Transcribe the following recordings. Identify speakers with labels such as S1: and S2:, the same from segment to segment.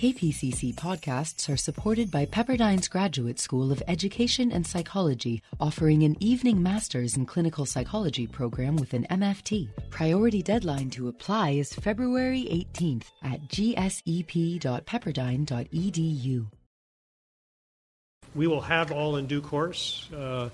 S1: KPCC podcasts are supported by Pepperdine's Graduate School of Education and Psychology, offering an evening master's in clinical psychology program with an MFT. Priority deadline to apply is February 18th at gsep.pepperdine.edu.
S2: We will have all in due course.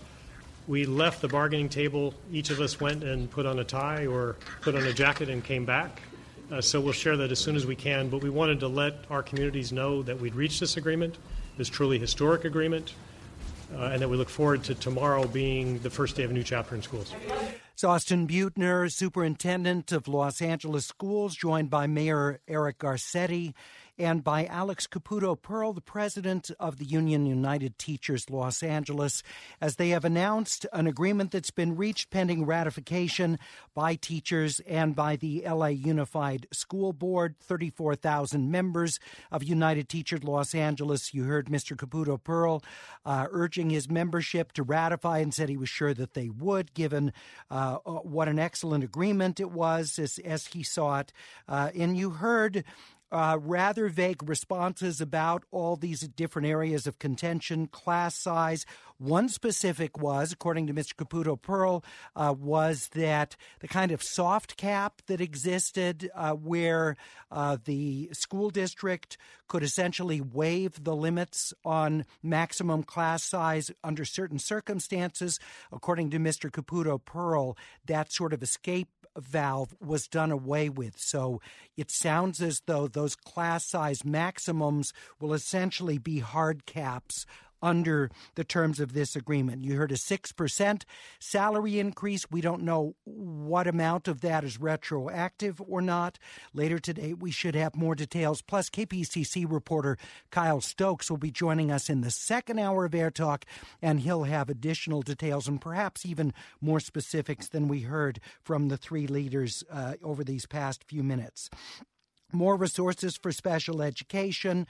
S2: We left the bargaining table. Each of us went and put on a tie or put on a jacket and came back. So we'll share that as soon as we can. But we wanted to let our communities know that we'd reached this agreement, this truly historic agreement, and that we look forward to tomorrow being the first day of a new chapter in schools.
S3: It's Austin Buettner, Superintendent of Los Angeles Schools, joined by Mayor Eric Garcetti and by Alex Caputo-Pearl, the president of the Union United Teachers Los Angeles, as they have announced an agreement that's been reached pending ratification by teachers and by the LA Unified School Board, 34,000 members of United Teachers Los Angeles. You heard Mr. Caputo-Pearl urging his membership to ratify and said he was sure that they would, given what an excellent agreement it was as he saw it. And you heard rather vague responses about all these different areas of contention, class size. One specific was, according to Mr. Caputo-Pearl, was that the kind of soft cap that existed where the school district could essentially waive the limits on maximum class size under certain circumstances. According to Mr. Caputo-Pearl, that sort of escape valve was done away with. So it sounds as though those class size maximums will essentially be hard caps under the terms of this agreement. You heard a 6% salary increase. We don't know what amount of that is retroactive or not. Later today, we should have more details. Plus, KPCC reporter Kyle Stokes will be joining us in the second hour of Air Talk, and he'll have additional details and perhaps even more specifics than we heard from the three leaders over these past few minutes. More resources for special education,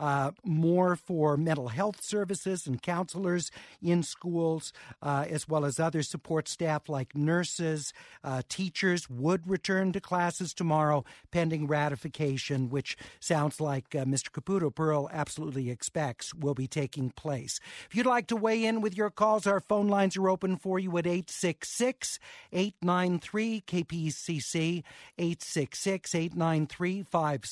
S3: more for mental health services and counselors in schools, as well as other support staff like nurses. Teachers would return to classes tomorrow pending ratification, which sounds like Mr. Caputo-Pearl absolutely expects will be taking place. If you'd like to weigh in with your calls, our phone lines are open for you at 866-893-KPCC, 866-893-5722.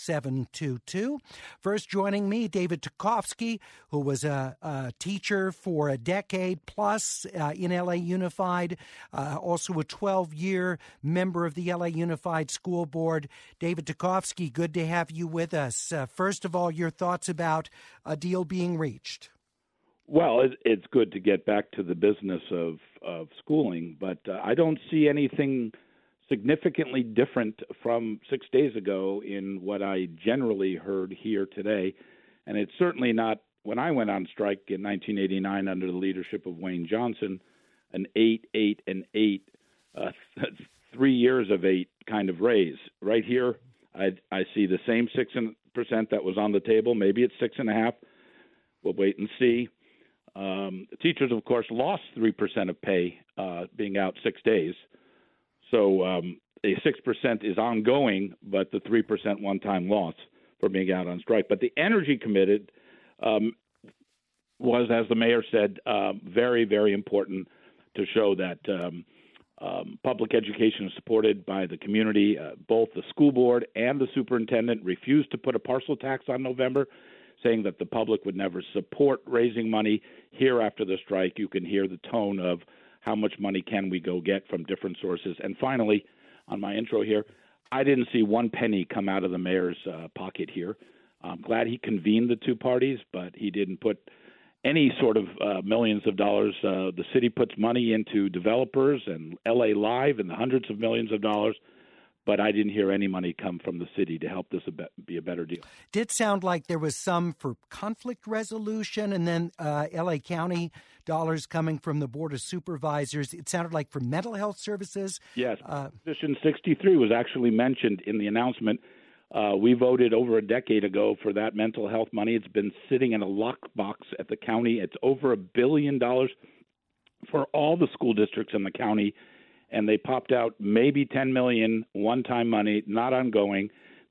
S3: First joining me, David Tukovsky, who was a teacher for a decade plus in LA Unified, also a 12-year member of the LA Unified School Board. David Tukovsky, good to have you with us. First of all, your thoughts about a deal being reached.
S4: Well, it's good to get back to the business of schooling, but I don't see anything significantly different from 6 days ago in what I generally heard here today. And it's certainly not, when I went on strike in 1989 under the leadership of Wayne Johnson, an 8, 8, and 8, 3 years of 8 kind of raise. Right here, I see the same 6% that was on the table. Maybe it's 6.5%. We'll wait and see. Teachers, of course, lost 3% of pay being out 6 days. So a 6% is ongoing, but the 3% one-time loss for being out on strike. But the energy committed was, as the mayor said, very, very important to show that public education is supported by the community. Both the school board and the superintendent refused to put a parcel tax on November, saying that the public would never support raising money. Here after the strike, you can hear the tone of how much money can we go get from different sources. And finally, on my intro here, I didn't see one penny come out of the mayor's pocket here. I'm glad he convened the two parties, but he didn't put any sort of millions of dollars. The city puts money into developers and LA Live and the hundreds of millions of dollars, but I didn't hear any money come from the city to help this be a better deal.
S3: Did sound like there was some for conflict resolution and then LA County dollars coming from the Board of Supervisors. It sounded like for mental health services.
S4: Yes. Position 63 was actually mentioned in the announcement. We voted over a decade ago for that mental health money. It's been sitting in a lockbox at the county. It's over $1 billion for all the school districts in the county. And they popped out maybe $10 million one-time money, not ongoing.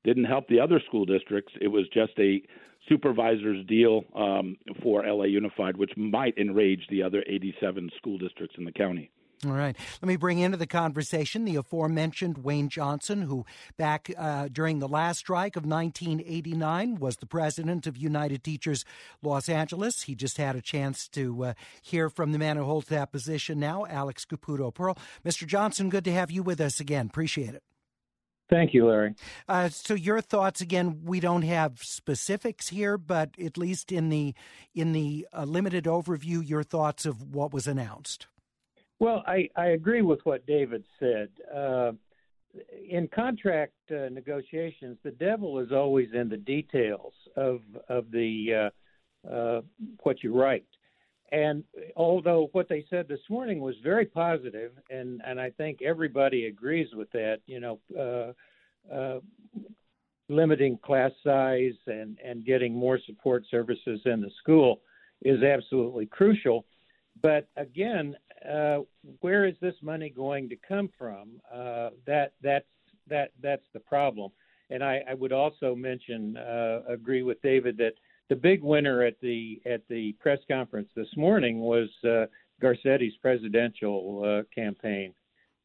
S4: didn't help the other school districts. It was just a supervisor's deal for LA Unified, which might enrage the other 87 school districts in the county.
S3: All right. Let me bring into the conversation the aforementioned Wayne Johnson, who back during the last strike of 1989 was the president of United Teachers Los Angeles. He just had a chance to hear from the man who holds that position now, Alex Caputo Pearl. Mr. Johnson, good to have you with us again. Appreciate it.
S5: Thank you, Larry.
S3: So your thoughts again? We don't have specifics here, but at least in the limited overview, your thoughts of what was announced.
S5: Well, I agree with what David said. In contract negotiations, the devil is always in the details of the what you write. And although what they said this morning was very positive, and I think everybody agrees with that, limiting class size and getting more support services in the school is absolutely crucial. But again, where is this money going to come from? That's the problem. And I would also mention, agree with David that the big winner at the press conference this morning was Garcetti's presidential campaign.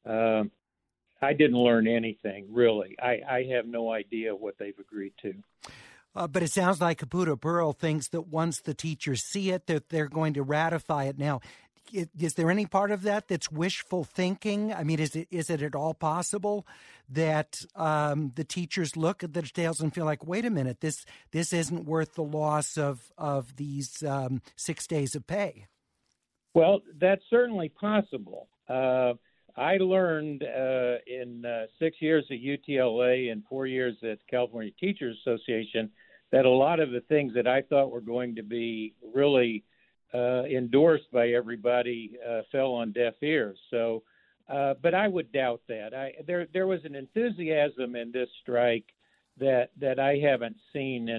S5: I didn't learn anything, really. I have no idea what they've agreed to.
S3: But it sounds like Caputo Pearl thinks that once the teachers see it, that they're going to ratify it. Now, is there any part of that that's wishful thinking? I mean, is it at all possible that the teachers look at the details and feel like, wait a minute, this isn't worth the loss of these 6 days of pay?
S5: Well, that's certainly possible. I learned in 6 years at UTLA and 4 years at California Teachers Association that a lot of the things that I thought were going to be really endorsed by everybody fell on deaf ears. So, but I would doubt that. There was an enthusiasm in this strike that I haven't seen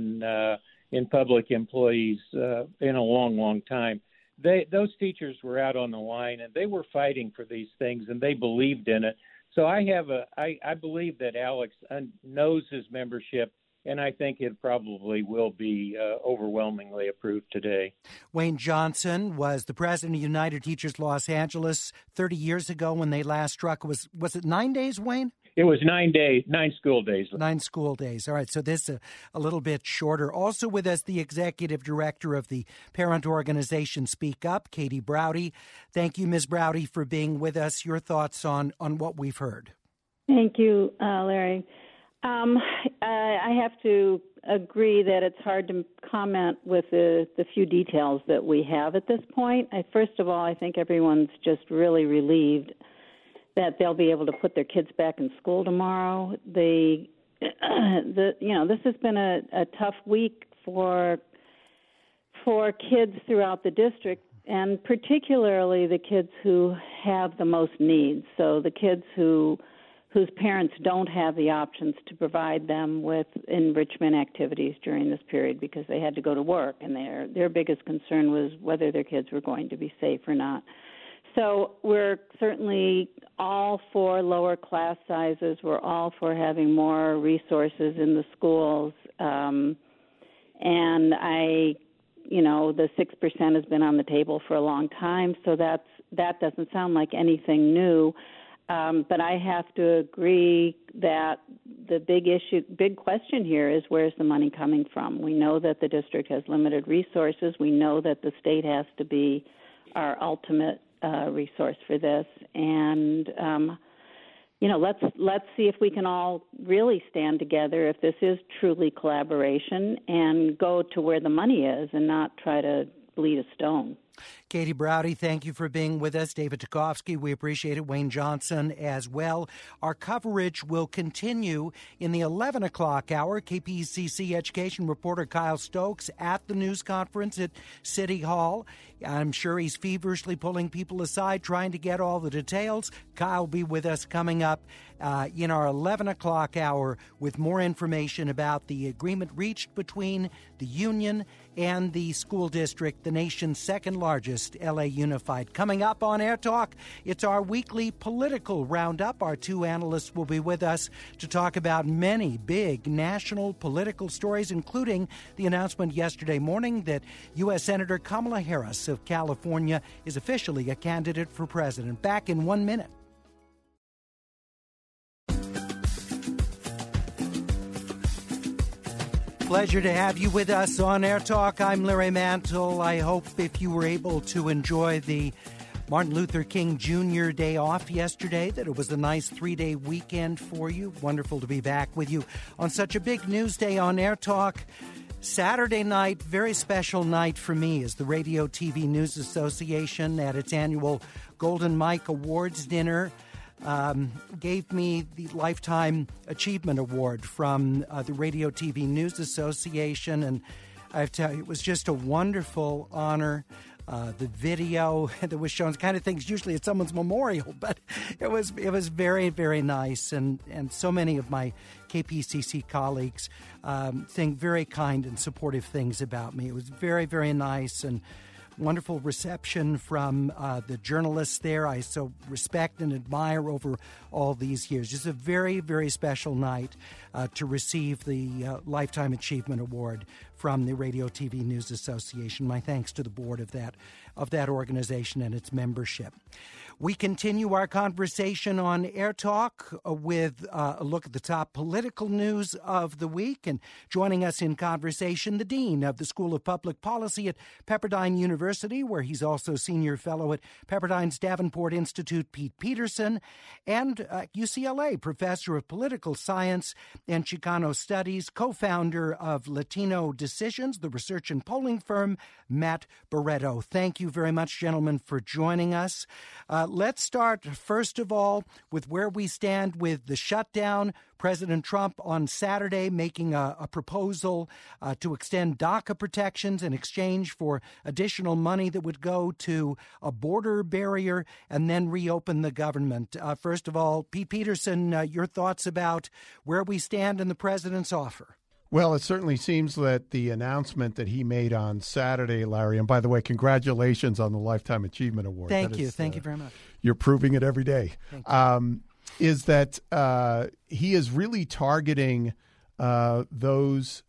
S5: in public employees in a long time. Those teachers were out on the line and they were fighting for these things and they believed in it. So I believe that Alex knows his membership, and I think it probably will be overwhelmingly approved today.
S3: Wayne Johnson was the president of United Teachers Los Angeles 30 years ago when they last struck. Was it 9 days, Wayne?
S5: It was 9 days, 9 school days.
S3: 9 school days. All right, so this is a little bit shorter. Also with us, the executive director of the parent organization Speak Up, Katie Browdy. Thank you, Ms. Browdy, for being with us. Your thoughts on what we've heard.
S6: Thank you, Larry. I have to agree that it's hard to comment with the few details that we have at this point. First of all, I think everyone's just really relieved that they'll be able to put their kids back in school tomorrow. This has been a tough week for kids throughout the district, and particularly the kids who have the most needs. So the kids whose parents don't have the options to provide them with enrichment activities during this period because they had to go to work, and their biggest concern was whether their kids were going to be safe or not. So we're certainly all for lower class sizes. We're all for having more resources in the schools. And the 6% has been on the table for a long time, so that doesn't sound like anything new. But I have to agree that the big question here is, where's the money coming from? We know that the district has limited resources. We know that the state has to be our ultimate resource for this. And, let's see if we can all really stand together if this is truly collaboration and go to where the money is and not try to bleed a stone.
S3: Katie Browdy, thank you for being with us. David Tukovsky, we appreciate it. Wayne Johnson as well. Our coverage will continue in the 11 o'clock hour. KPCC education reporter Kyle Stokes at the news conference at City Hall. I'm sure he's feverishly pulling people aside, trying to get all the details. Kyle will be with us coming up in our 11 o'clock hour with more information about the agreement reached between the union and the school district, the nation's second largest largest, LA Unified. Coming up on Air Talk, it's our weekly political roundup. Our two analysts will be with us to talk about many big national political stories, including the announcement yesterday morning that U.S. Senator Kamala Harris of California is officially a candidate for president. Back in 1 minute. Pleasure to have you with us on Air Talk. I'm Larry Mantle. I hope if you were able to enjoy the Martin Luther King Jr. Day off yesterday, that it was a nice 3-day weekend for you. Wonderful to be back with you on such a big news day on Air Talk. Saturday night, very special night for me, as the Radio TV News Association at its annual Golden Mike Awards dinner gave me the Lifetime Achievement Award from the Radio TV News Association, and I have to tell you, it was just a wonderful honor. The video that was shown, kind of things usually at someone's memorial, but it was very, very nice, and so many of my KPCC colleagues think very kind and supportive things about me. It was very, very nice, and wonderful reception from the journalists there I so respect and admire over all these years. Just a very, very special night to receive the Lifetime Achievement Award from the Radio TV News Association. My thanks to the board of that organization and its membership. We continue our conversation on Air Talk with a look at the top political news of the week. And joining us in conversation, the Dean of the School of Public Policy at Pepperdine University, where he's also Senior Fellow at Pepperdine's Davenport Institute, Pete Peterson, and UCLA Professor of Political Science and Chicano Studies, co-founder of Latino Decisions, the research and polling firm, Matt Barreto. Thank you very much, gentlemen, for joining us. Let's start, first of all, with where we stand with the shutdown. President Trump on Saturday making a proposal to extend DACA protections in exchange for additional money that would go to a border barrier and then reopen the government. First of all, Pete Peterson, your thoughts about where we stand in the president's offer?
S7: Well, it certainly seems that the announcement that he made on Saturday, Larry, and by the way, congratulations on the Lifetime Achievement Award.
S3: Thank you. Thank you very much.
S7: You're proving it every day. Is that he is really targeting those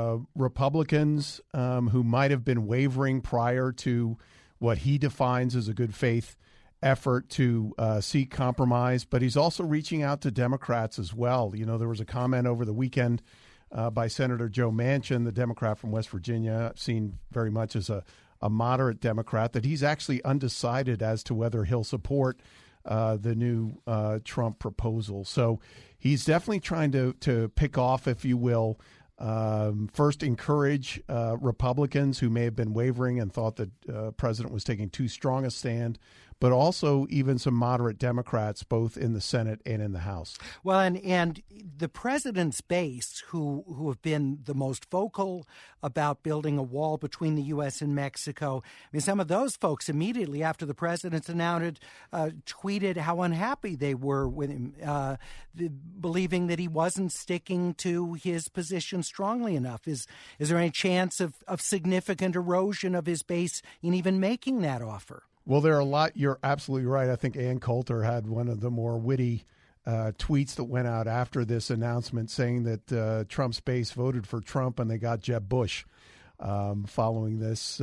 S7: Republicans who might have been wavering prior to what he defines as a good faith effort to seek compromise. But he's also reaching out to Democrats as well. You know, there was a comment over the weekend by Senator Joe Manchin, the Democrat from West Virginia, seen very much as a moderate Democrat, that he's actually undecided as to whether he'll support the new Trump proposal. So he's definitely trying to pick off, if you will, first encourage Republicans who may have been wavering and thought that the president was taking too strong a stand, but also even some moderate Democrats, both in the Senate and in the House.
S3: Well, and the president's base, who have been the most vocal about building a wall between the U.S. and Mexico, I mean, some of those folks immediately after the president's announced tweeted how unhappy they were with him, believing that he wasn't sticking to his position strongly enough. Is there any chance of significant erosion of his base in even making that offer?
S7: Well, there are a lot. You're absolutely right. I think Ann Coulter had one of the more witty tweets that went out after this announcement saying that Trump's base voted for Trump and they got Jeb Bush following this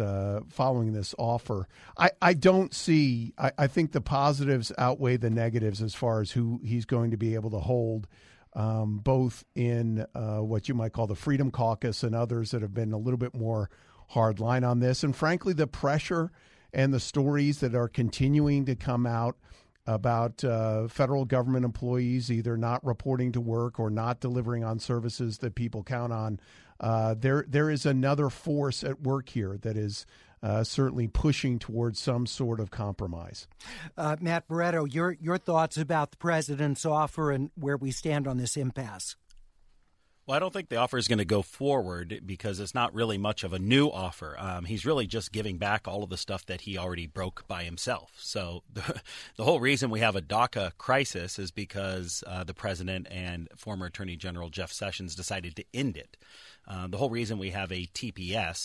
S7: offer. I don't see. I think the positives outweigh the negatives as far as who he's going to be able to hold, both in what you might call the Freedom Caucus and others that have been a little bit more hard line on this. And frankly, the pressure and the stories that are continuing to come out about federal government employees either not reporting to work or not delivering on services that people count on. There is another force at work here that is certainly pushing towards some sort of compromise.
S3: Matt Barreto, your thoughts about the president's offer and where we stand on this impasse?
S8: Well, I don't think the offer is going to go forward because it's not really much of a new offer. He's really just giving back all of the stuff that he already broke by himself. So the whole reason we have a DACA crisis is because the president and former Attorney General Jeff Sessions decided to end it. The whole reason we have a TPS,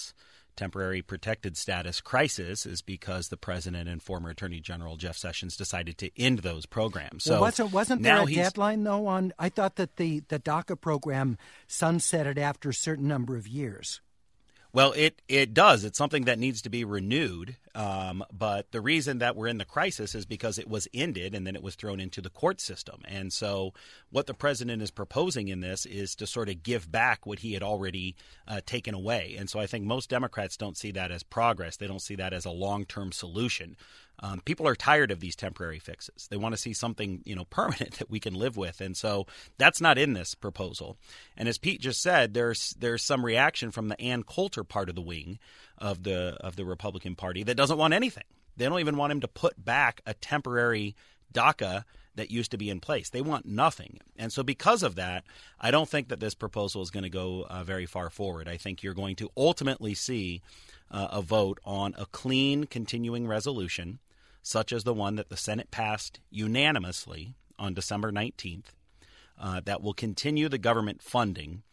S8: temporary protected status crisis is because the president and former Attorney General Jeff Sessions decided to end those programs. So
S3: wasn't there a deadline, though? I thought that the DACA program sunsetted after a certain number of years.
S8: Well, it does. It's something that needs to be renewed. But the reason that we're in the crisis is because it was ended and then it was thrown into the court system. And so what the president is proposing in this is to sort of give back what he had already taken away. And so I think most Democrats don't see that as progress. They don't see that as a long-term solution. People are tired of these temporary fixes. They want to see something, permanent that we can live with. And so that's not in this proposal. And as Pete just said, there's some reaction from the Ann Coulter part of the wing of the Republican Party that doesn't want anything. They don't even want him to put back a temporary DACA that used to be in place. They want nothing. And so because of that, I don't think that this proposal is going to go very far forward. I think you're going to ultimately see a vote on a clean continuing resolution, such as the one that the Senate passed unanimously on December 19th, that will continue the government funding.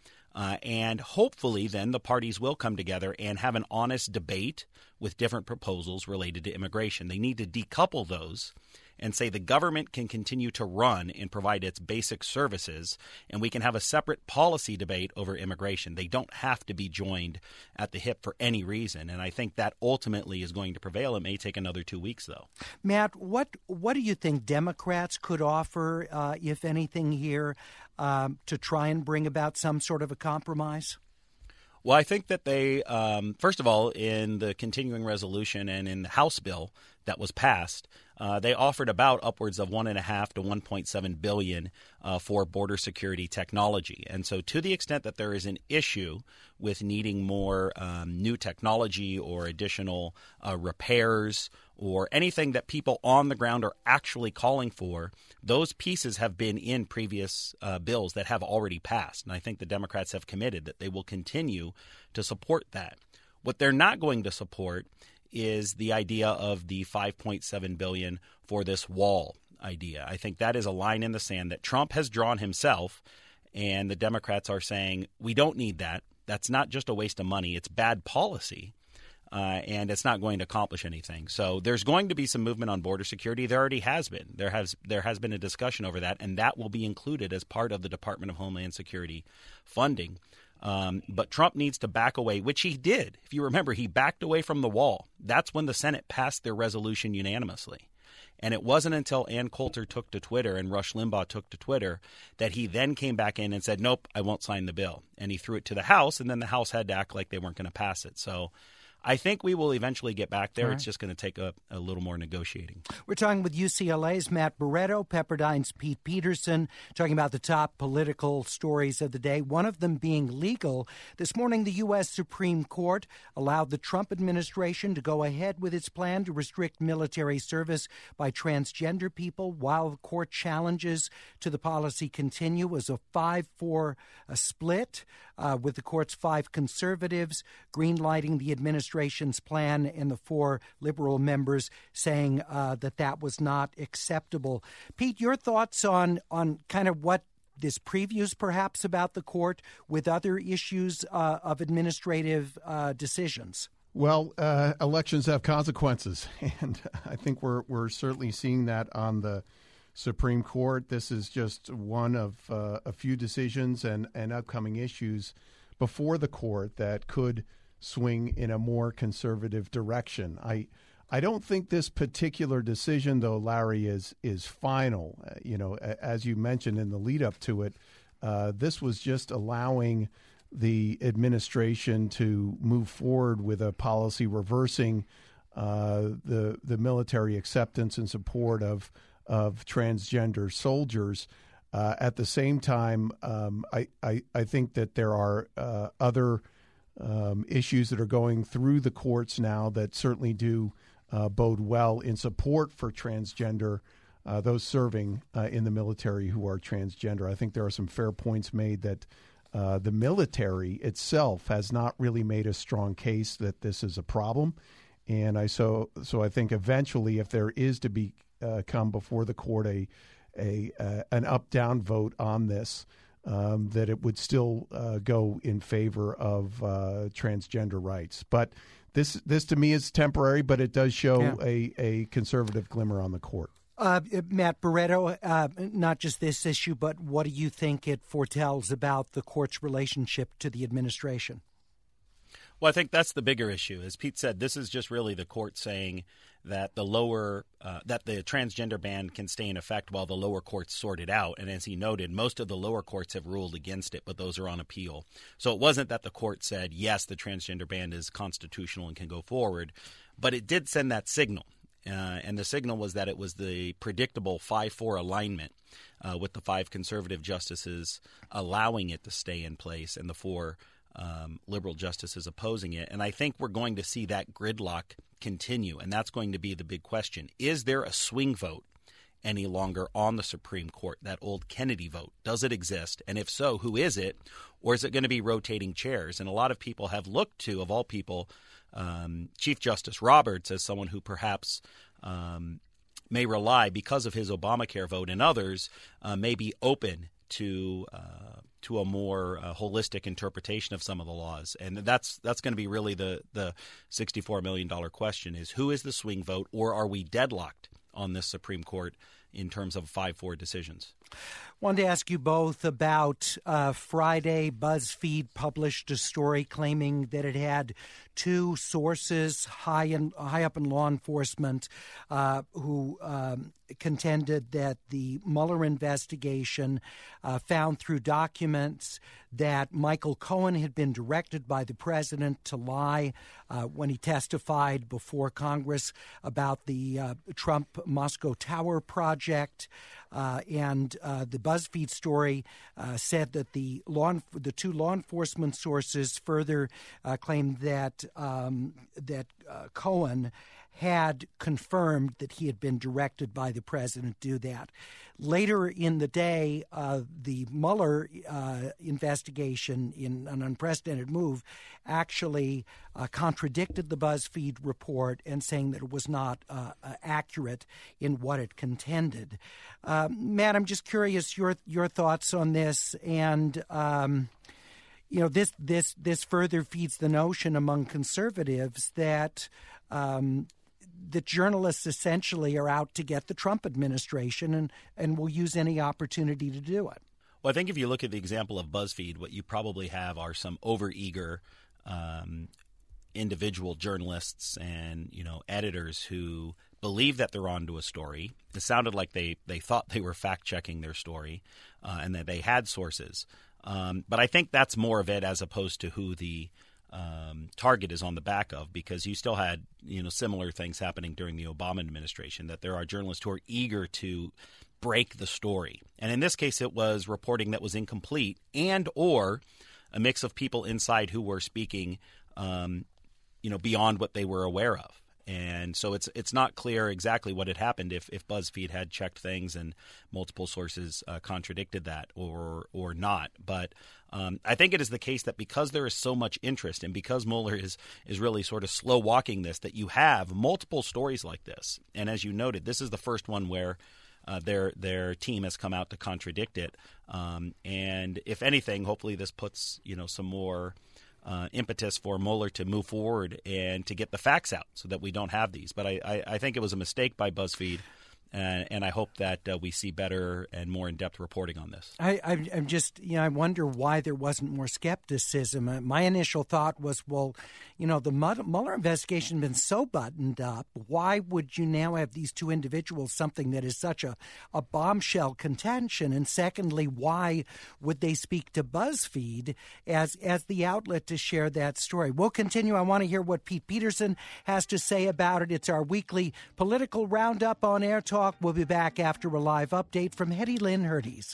S8: And hopefully then the parties will come together and have an honest debate with different proposals related to immigration. They need to decouple those and say the government can continue to run and provide its basic services, and we can have a separate policy debate over immigration. They don't have to be joined at the hip for any reason, and I think that ultimately is going to prevail. It may take another 2 weeks, though.
S3: Matt, what do you think Democrats could offer, if anything, here to try and bring about some sort of a compromise?
S8: Well, I think that they, first of all, in the continuing resolution and in the House bill that was passed, they offered about upwards of $1.5 to $1.7 billion for border security technology. And so to the extent that there is an issue with needing more new technology or additional repairs or anything that people on the ground are actually calling for, those pieces have been in previous bills that have already passed. And I think the Democrats have committed that they will continue to support that. What they're not going to support is the idea of the $5.7 billion for this wall idea. I think that is a line in the sand that Trump has drawn himself, and the Democrats are saying, we don't need that. That's not just a waste of money. It's bad policy, and it's not going to accomplish anything. So there's going to be some movement on border security. There already has been. There has been a discussion over that, and that will be included as part of the Department of Homeland Security funding. But Trump needs to back away, which he did. If you remember, he backed away from the wall. That's when the Senate passed their resolution unanimously. And it wasn't until Ann Coulter took to Twitter and Rush Limbaugh took to Twitter that he then came back in and said, nope, I won't sign the bill. And he threw it to the House, and then the House had to act like they weren't going to pass it. So I think we will eventually get back there. Right. It's just going to take a little more negotiating.
S3: We're talking with UCLA's Matt Barreto, Pepperdine's Pete Peterson, talking about the top political stories of the day, one of them being legal. This morning, the U.S. Supreme Court allowed the Trump administration to go ahead with its plan to restrict military service by transgender people while the court challenges to the policy continue. It was a 5-4 split with the court's 5 conservatives greenlighting the administration's plan and the 4 liberal members saying that was not acceptable. Pete, your thoughts on kind of what this previews perhaps about the court with other issues of administrative decisions?
S7: Well, elections have consequences, and I think we're certainly seeing that on the Supreme Court. This is just one of a few decisions and upcoming issues before the court that could swing in a more conservative direction. I don't think this particular decision, though, Larry, is final. As you mentioned in the lead up to it, this was just allowing the administration to move forward with a policy reversing the military acceptance and support of transgender soldiers. At the same time, I think that there are other issues that are going through the courts now that certainly do bode well in support for transgender, those serving in the military who are transgender. I think there are some fair points made that the military itself has not really made a strong case that this is a problem. And so I think eventually, if there is to be come before the court an up-down vote on this, that it would still go in favor of transgender rights. But this to me is temporary, but it does show a conservative glimmer on the court.
S3: Matt Barreto, not just this issue, but what do you think it foretells about the court's relationship to the administration?
S8: Well, I think that's the bigger issue. As Pete said, this is just really the court saying that the transgender ban can stay in effect while the lower courts sort it out. And as he noted, most of the lower courts have ruled against it, but those are on appeal. So it wasn't that the court said, yes, the transgender ban is constitutional and can go forward, but it did send that signal. And the signal was that it was the predictable 5-4 alignment with the 5 conservative justices allowing it to stay in place and the 4 liberal justices opposing it. And I think we're going to see that gridlock continue, and that's going to be the big question. Is there a swing vote any longer on the Supreme Court, that old Kennedy vote? Does it exist? And if so, who is it? Or is it going to be rotating chairs? And a lot of people have looked to, of all people, Chief Justice Roberts as someone who perhaps may rely, because of his Obamacare vote, and others may be open to a more holistic interpretation of some of the laws. And that's going to be really the $64 million question is, who is the swing vote, or are we deadlocked on this Supreme Court in terms of 5-4 decisions?
S3: Wanted to ask you both about Friday. BuzzFeed published a story claiming that it had 2 sources high up in law enforcement who contended that the Mueller investigation found through documents that Michael Cohen had been directed by the president to lie when he testified before Congress about the Trump Moscow Tower project. And the BuzzFeed story said that the 2 law enforcement sources further claimed that Cohen had confirmed that he had been directed by the president to do that. Later in the day, the Mueller investigation, in an unprecedented move, actually contradicted the BuzzFeed report and saying that it was not accurate in what it contended. Matt, I'm just curious your thoughts on this, and this further feeds the notion among conservatives that the journalists essentially are out to get the Trump administration and will use any opportunity to do it.
S8: Well, I think if you look at the example of BuzzFeed, what you probably have are some overeager individual journalists and editors who believe that they're onto a story. It sounded like they thought they were fact-checking their story and that they had sources. But I think that's more of it as opposed to who the target is on the back of, because you still had similar things happening during the Obama administration, that there are journalists who are eager to break the story. And in this case, it was reporting that was incomplete and or a mix of people inside who were speaking beyond what they were aware of. And so it's not clear exactly what had happened if BuzzFeed had checked things and multiple sources contradicted that or not. But I think it is the case that because there is so much interest and because Mueller is really sort of slow walking this, that you have multiple stories like this. And as you noted, this is the first one where their team has come out to contradict it. And if anything, hopefully this puts some more impetus for Mueller to move forward and to get the facts out so that we don't have these. But I think it was a mistake by BuzzFeed, and I hope that we see better and more in-depth reporting on this.
S3: I'm just, I wonder why there wasn't more skepticism. My initial thought was, well, the Mueller investigation has been so buttoned up. Why would you now have these 2 individuals, something that is such a bombshell contention? And secondly, why would they speak to BuzzFeed as the outlet to share that story? We'll continue. I want to hear what Pete Peterson has to say about it. It's our weekly political roundup on Air Talk. We'll be back after a live update from Hetty Lynn Herdes.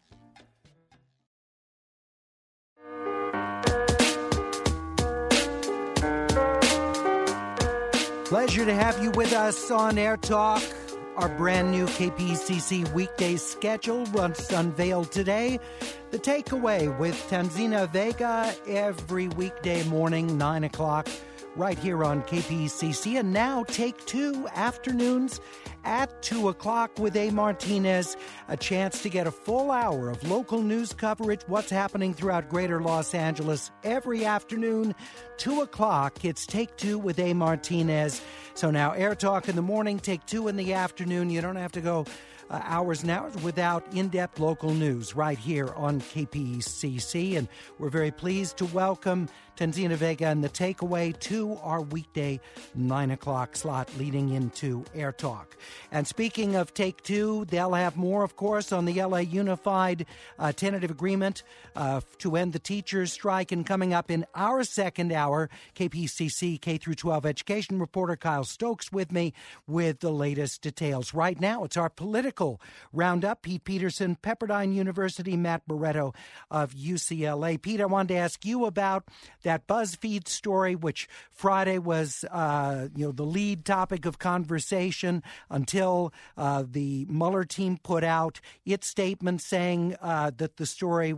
S3: Pleasure to have you with us on Air Talk. Our brand new KPCC weekday schedule was unveiled today. The Takeaway with Tanzina Vega every weekday morning, 9 o'clock, right here on KPCC. And now Take Two afternoons at 2 o'clock with A. Martinez, a chance to get a full hour of local news coverage, what's happening throughout greater Los Angeles every afternoon, 2 o'clock. It's Take Two with A. Martinez. So now Air Talk in the morning, Take Two in the afternoon. You don't have to go hours and hours without in-depth local news right here on KPCC. And we're very pleased to welcome Tanzina Vega and The Takeaway to our weekday 9 o'clock slot leading into Air Talk. And speaking of Take Two, they'll have more, of course, on the LA Unified tentative agreement to end the teachers' strike. And coming up in our second hour, KPCC K-12 education reporter Kyle Stokes with me with the latest details. Right now, it's our political roundup. Pete Peterson, Pepperdine University, Matt Barretto of UCLA. Pete, I wanted to ask you about that BuzzFeed story, which Friday was, the lead topic of conversation until the Mueller team put out its statement saying that the story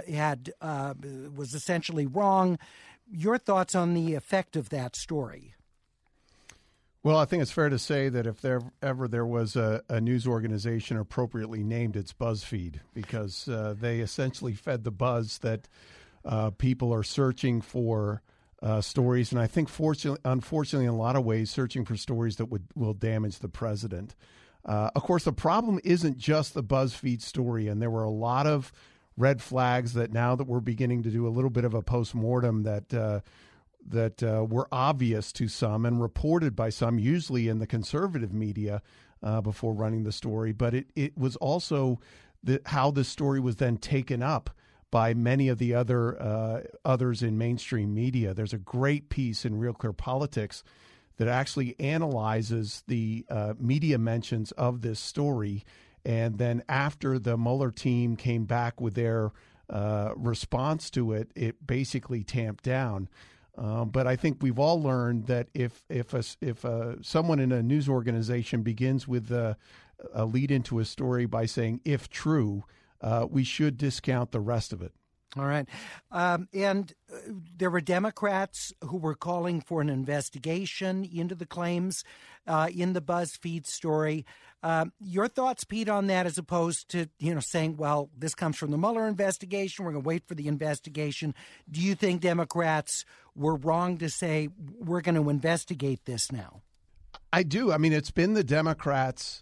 S3: was essentially wrong. Your thoughts on the effect of that story?
S7: Well, I think it's fair to say that if there was a news organization appropriately named, it's BuzzFeed, because they essentially fed the buzz that people are searching for stories, and I think, unfortunately, in a lot of ways, searching for stories that will damage the president. Of course, the problem isn't just the BuzzFeed story, and there were a lot of red flags that now that we're beginning to do a little bit of a postmortem that were obvious to some and reported by some, usually in the conservative media, before running the story. But it was also how the story was then taken up by many of the others in mainstream media. There's a great piece in Real Clear Politics that actually analyzes the media mentions of this story. And then after the Mueller team came back with their response to it, it basically tamped down. But I think we've all learned that if someone in a news organization begins with a lead into a story by saying "if true," we should discount the rest of it.
S3: All right. And there were Democrats who were calling for an investigation into the claims in the BuzzFeed story. Your thoughts, Pete, on that, as opposed to, saying, well, this comes from the Mueller investigation, we're going to wait for the investigation. Do you think Democrats were wrong to say we're going to investigate this now?
S7: I do. I mean, it's been the Democrats'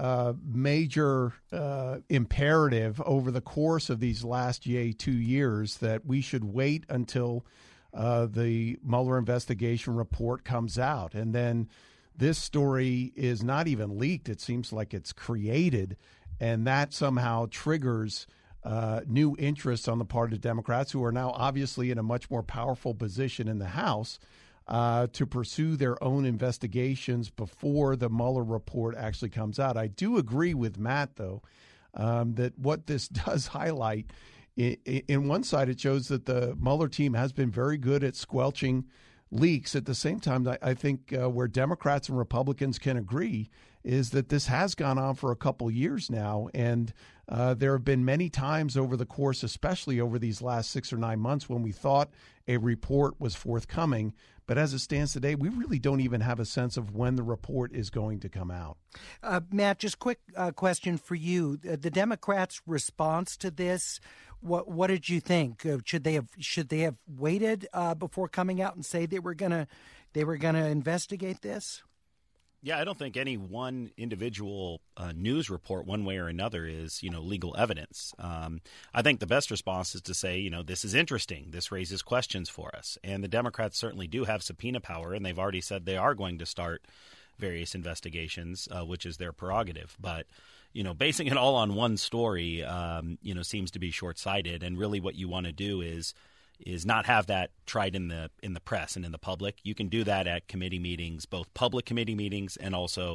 S7: major imperative over the course of these last 2 years that we should wait until the Mueller investigation report comes out. And then this story is not even leaked. It seems like it's created, and that somehow triggers new interest on the part of Democrats, who are now obviously in a much more powerful position in the House, to pursue their own investigations before the Mueller report actually comes out. I do agree with Matt, though, that what this does highlight, in one side, it shows that the Mueller team has been very good at squelching leaks. At the same time, I think where Democrats and Republicans can agree is that this has gone on for a couple years now, and there have been many times over the course, especially over these last 6 or 9 months, when we thought a report was forthcoming. But as it stands today, we really don't even have a sense of when the report is going to come out.
S3: Matt, just quick question for you. The Democrats' response to this, what did you think? Should they have waited before coming out and say they were gonna investigate this?
S8: Yeah, I don't think any one individual news report, one way or another, is legal evidence. I think the best response is to say, this is interesting. This raises questions for us. And the Democrats certainly do have subpoena power, and they've already said they are going to start various investigations, which is their prerogative. But basing it all on one story, seems to be short-sighted. And really, what you want to do is not have that tried in the press and in the public. You can do that at committee meetings, both public committee meetings and also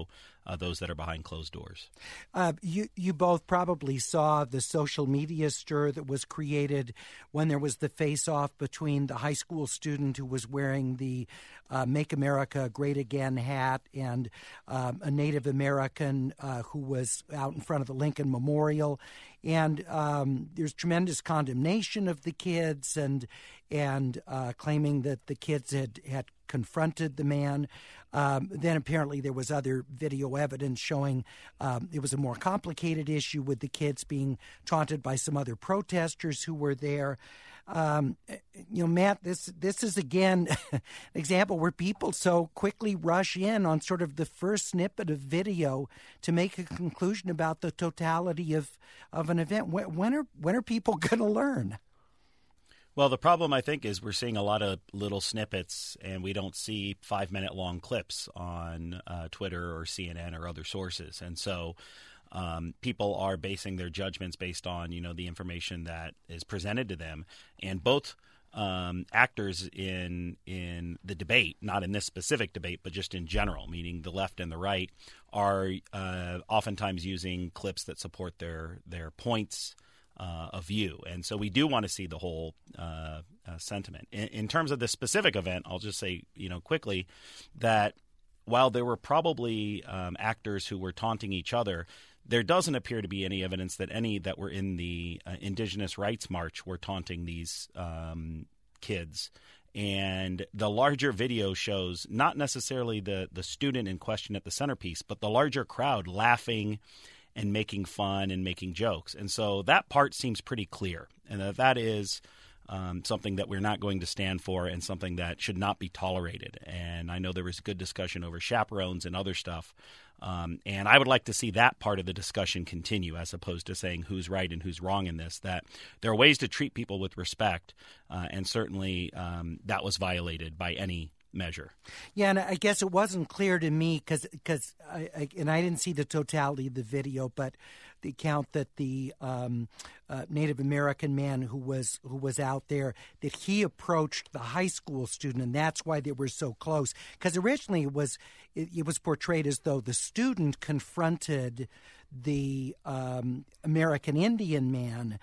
S8: those that are behind closed doors.
S3: You both probably saw the social media stir that was created when there was the face-off between the high school student who was wearing the Make America Great Again hat and a Native American who was out in front of the Lincoln Memorial. And there's tremendous condemnation of the kids and claiming that the kids had confronted the man. Then apparently there was other video evidence showing it was a more complicated issue with the kids being taunted by some other protesters who were there. Matt, this is again an example where people so quickly rush in on sort of the first snippet of video to make a conclusion about the totality of an event. When are people going to learn?
S8: Well, the problem, I think, is we're seeing a lot of little snippets, and we don't see 5-minute long clips on Twitter or CNN or other sources. And so people are basing their judgments based on, the information that is presented to them. And both actors in the debate, not in this specific debate, but just in general, meaning the left and the right, are oftentimes using clips that support their points of view. And so we do want to see the whole sentiment. In terms of this specific event, I'll just say, quickly that while there were probably actors who were taunting each other, there doesn't appear to be any evidence that any that were in the Indigenous Rights March were taunting these kids. And the larger video shows not necessarily the student in question at the centerpiece, but the larger crowd laughing and making fun and making jokes. And so that part seems pretty clear, and that is something that we're not going to stand for and something that should not be tolerated. And I know there was good discussion over chaperones and other stuff, and I would like to see that part of the discussion continue as opposed to saying who's right and who's wrong in this, that there are ways to treat people with respect, and certainly that was violated by any measure.
S3: Yeah, and I guess it wasn't clear to me because I didn't see the totality of the video, but the account that the Native American man who was out there, that he approached the high school student, and that's why they were so close. Because originally it was portrayed as though the student confronted the American Indian man,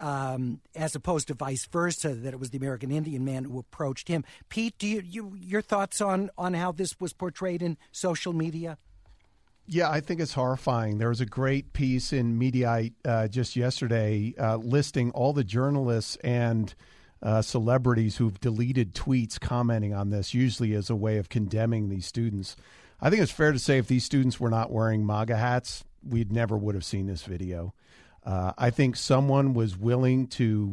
S3: as opposed to vice versa, that it was the American Indian man who approached him. Pete, do your thoughts on how this was portrayed in social media?
S7: Yeah, I think it's horrifying. There was a great piece in Mediaite just yesterday listing all the journalists and celebrities who've deleted tweets commenting on this, usually as a way of condemning these students. I think it's fair to say if these students were not wearing MAGA hats, we never would have seen this video. I think someone was willing to,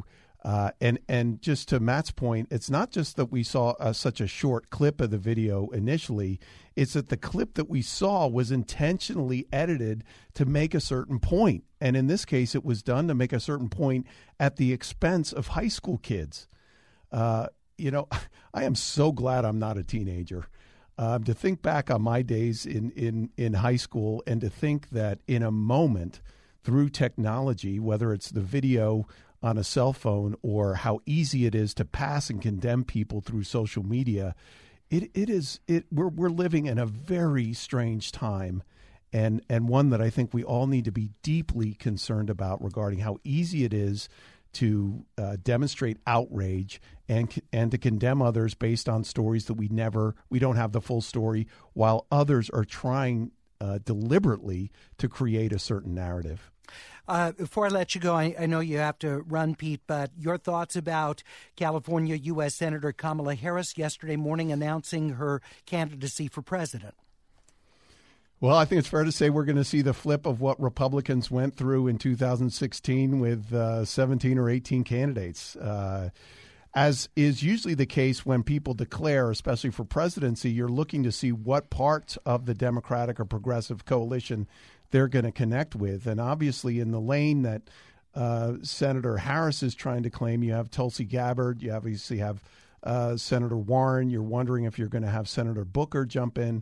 S7: and just to Matt's point, it's not just that we saw such a short clip of the video initially, it's that the clip that we saw was intentionally edited to make a certain point. And in this case, it was done to make a certain point at the expense of high school kids. I am so glad I'm not a teenager. To think back on my days in high school and to think that in a moment, through technology, whether it's the video on a cell phone or how easy it is to pass and condemn people through social media, we're living in a very strange time, and one that I think we all need to be deeply concerned about regarding how easy it is to demonstrate outrage and to condemn others based on stories that we don't have the full story, while others are trying deliberately to create a certain narrative.
S3: Before I let you go, I know you have to run, Pete, but your thoughts about California U.S. Senator Kamala Harris yesterday morning announcing her candidacy for president?
S7: Well, I think it's fair to say we're going to see the flip of what Republicans went through in 2016 with 17 or 18 candidates. As is usually the case when people declare, especially for presidency, you're looking to see what parts of the Democratic or progressive coalition they're going to connect with. And obviously in the lane that Senator Harris is trying to claim, you have Tulsi Gabbard, you obviously have Senator Warren. You're wondering if you're going to have Senator Booker jump in.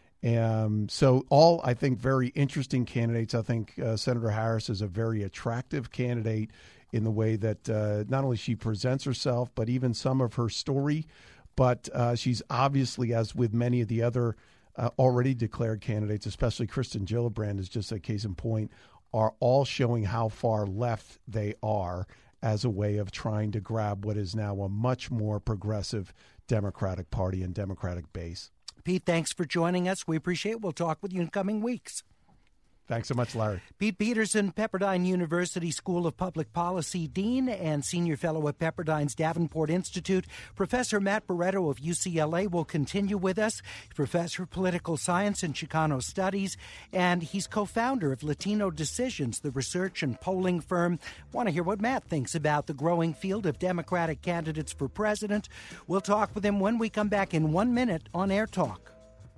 S7: So all, I think, very interesting candidates. I think Senator Harris is a very attractive candidate in the way that not only she presents herself, but even some of her story. But she's obviously, as with many of the other already declared candidates, especially Kristen Gillibrand is just a case in point, are all showing how far left they are as a way of trying to grab what is now a much more progressive Democratic Party and Democratic base.
S3: Pete, thanks for joining us. We appreciate it. We'll talk with you in coming weeks.
S7: Thanks so much, Larry.
S3: Pete Peterson, Pepperdine University School of Public Policy Dean and Senior Fellow at Pepperdine's Davenport Institute. Professor Matt Barretto of UCLA will continue with us. Professor of Political Science and Chicano Studies, and he's co-founder of Latino Decisions, the research and polling firm. Want to hear what Matt thinks about the growing field of Democratic candidates for president. We'll talk with him when we come back in 1 minute on Air Talk.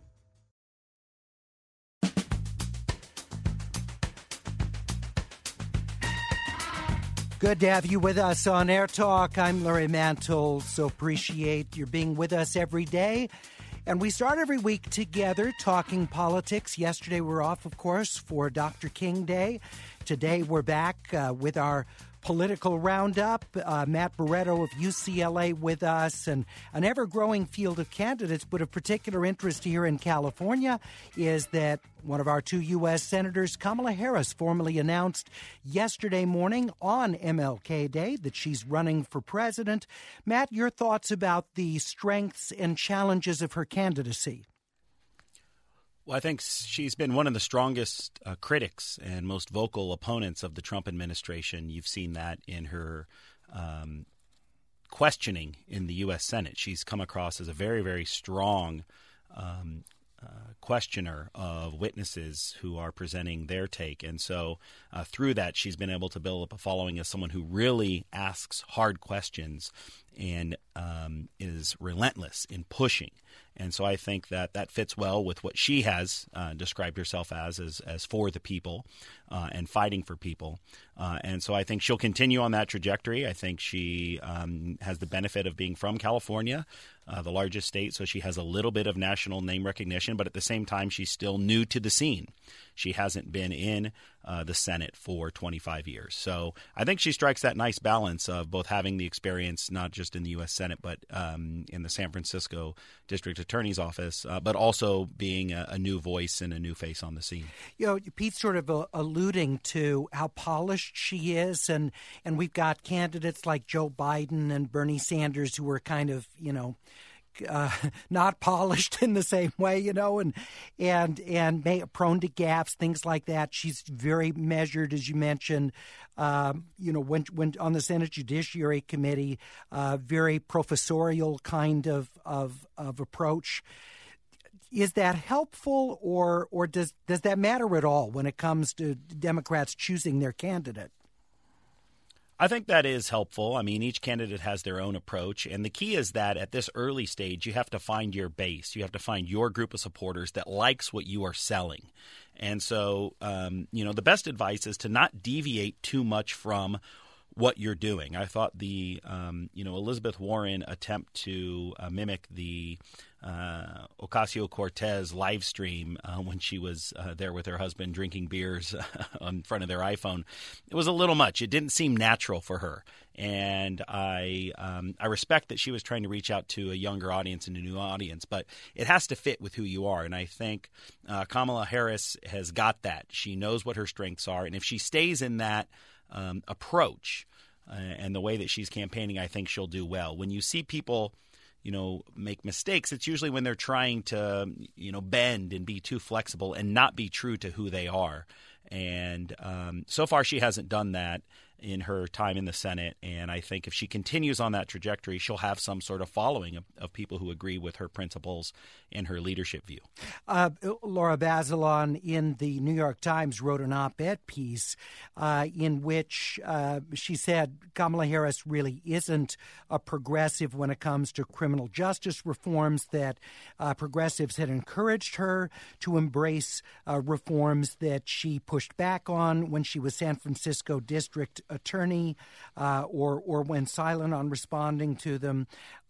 S3: Good to have you with us on Air Talk. I'm Larry Mantle, so appreciate your being with us every day. And we start every week together talking politics. Yesterday we were off, of course, for Dr. King Day. Today we're back with our political roundup. Matt Barretto of UCLA with us, and an ever-growing field of candidates. But of particular interest here in California is that one of our two U.S. senators, Kamala Harris, formally announced yesterday morning on MLK Day that she's running for president. Matt, your thoughts about the strengths and challenges of her candidacy?
S8: Well, I think she's been one of the strongest critics and most vocal opponents of the Trump administration. You've seen that in her questioning in the U.S. Senate. She's come across as a very, very strong questioner of witnesses who are presenting their take. And so through that, she's been able to build up a following as someone who really asks hard questions and is relentless in pushing. And so I think that that fits well with what she has described herself as for the people and fighting for people. And so I think she'll continue on that trajectory. I think she has the benefit of being from California, the largest state, so she has a little bit of national name recognition, but at the same time, she's still new to the scene. She hasn't been in the Senate for 25 years. So I think she strikes that nice balance of both having the experience, not just in the U.S. Senate, but in the San Francisco District Attorney's Office, but also being a new voice and a new face on the scene.
S3: You know, Pete's sort of alluding to how polished she is, and we've got candidates like Joe Biden and Bernie Sanders who are kind of, not polished in the same way, and prone to gaffes, things like that. She's very measured, as you mentioned. When on the Senate Judiciary Committee, very professorial kind of approach. Is that helpful, or does that matter at all when it comes to Democrats choosing their candidate?
S8: I think that is helpful. I mean, each candidate has their own approach. And the key is that at this early stage, you have to find your base. You have to find your group of supporters that likes what you are selling. And so, the best advice is to not deviate too much from what you're doing. I thought the, Elizabeth Warren attempt to mimic the Ocasio-Cortez live stream when she was there with her husband drinking beers in front of their iPhone, it was a little much. It didn't seem natural for her. And I respect that she was trying to reach out to a younger audience and a new audience, but it has to fit with who you are. And I think Kamala Harris has got that. She knows what her strengths are. And if she stays in that approach and the way that she's campaigning, I think she'll do well. When you see people, make mistakes, it's usually when they're trying to, bend and be too flexible and not be true to who they are. And so far, she hasn't done that in her time in the Senate. And I think if she continues on that trajectory, she'll have some sort of following of people who agree with her principles and her leadership view.
S3: Laura Bazelon in the New York Times wrote an op-ed piece in which she said Kamala Harris really isn't a progressive when it comes to criminal justice reforms, that progressives had encouraged her to embrace reforms that she pushed back on when she was San Francisco District Attorney or when silent on responding to them,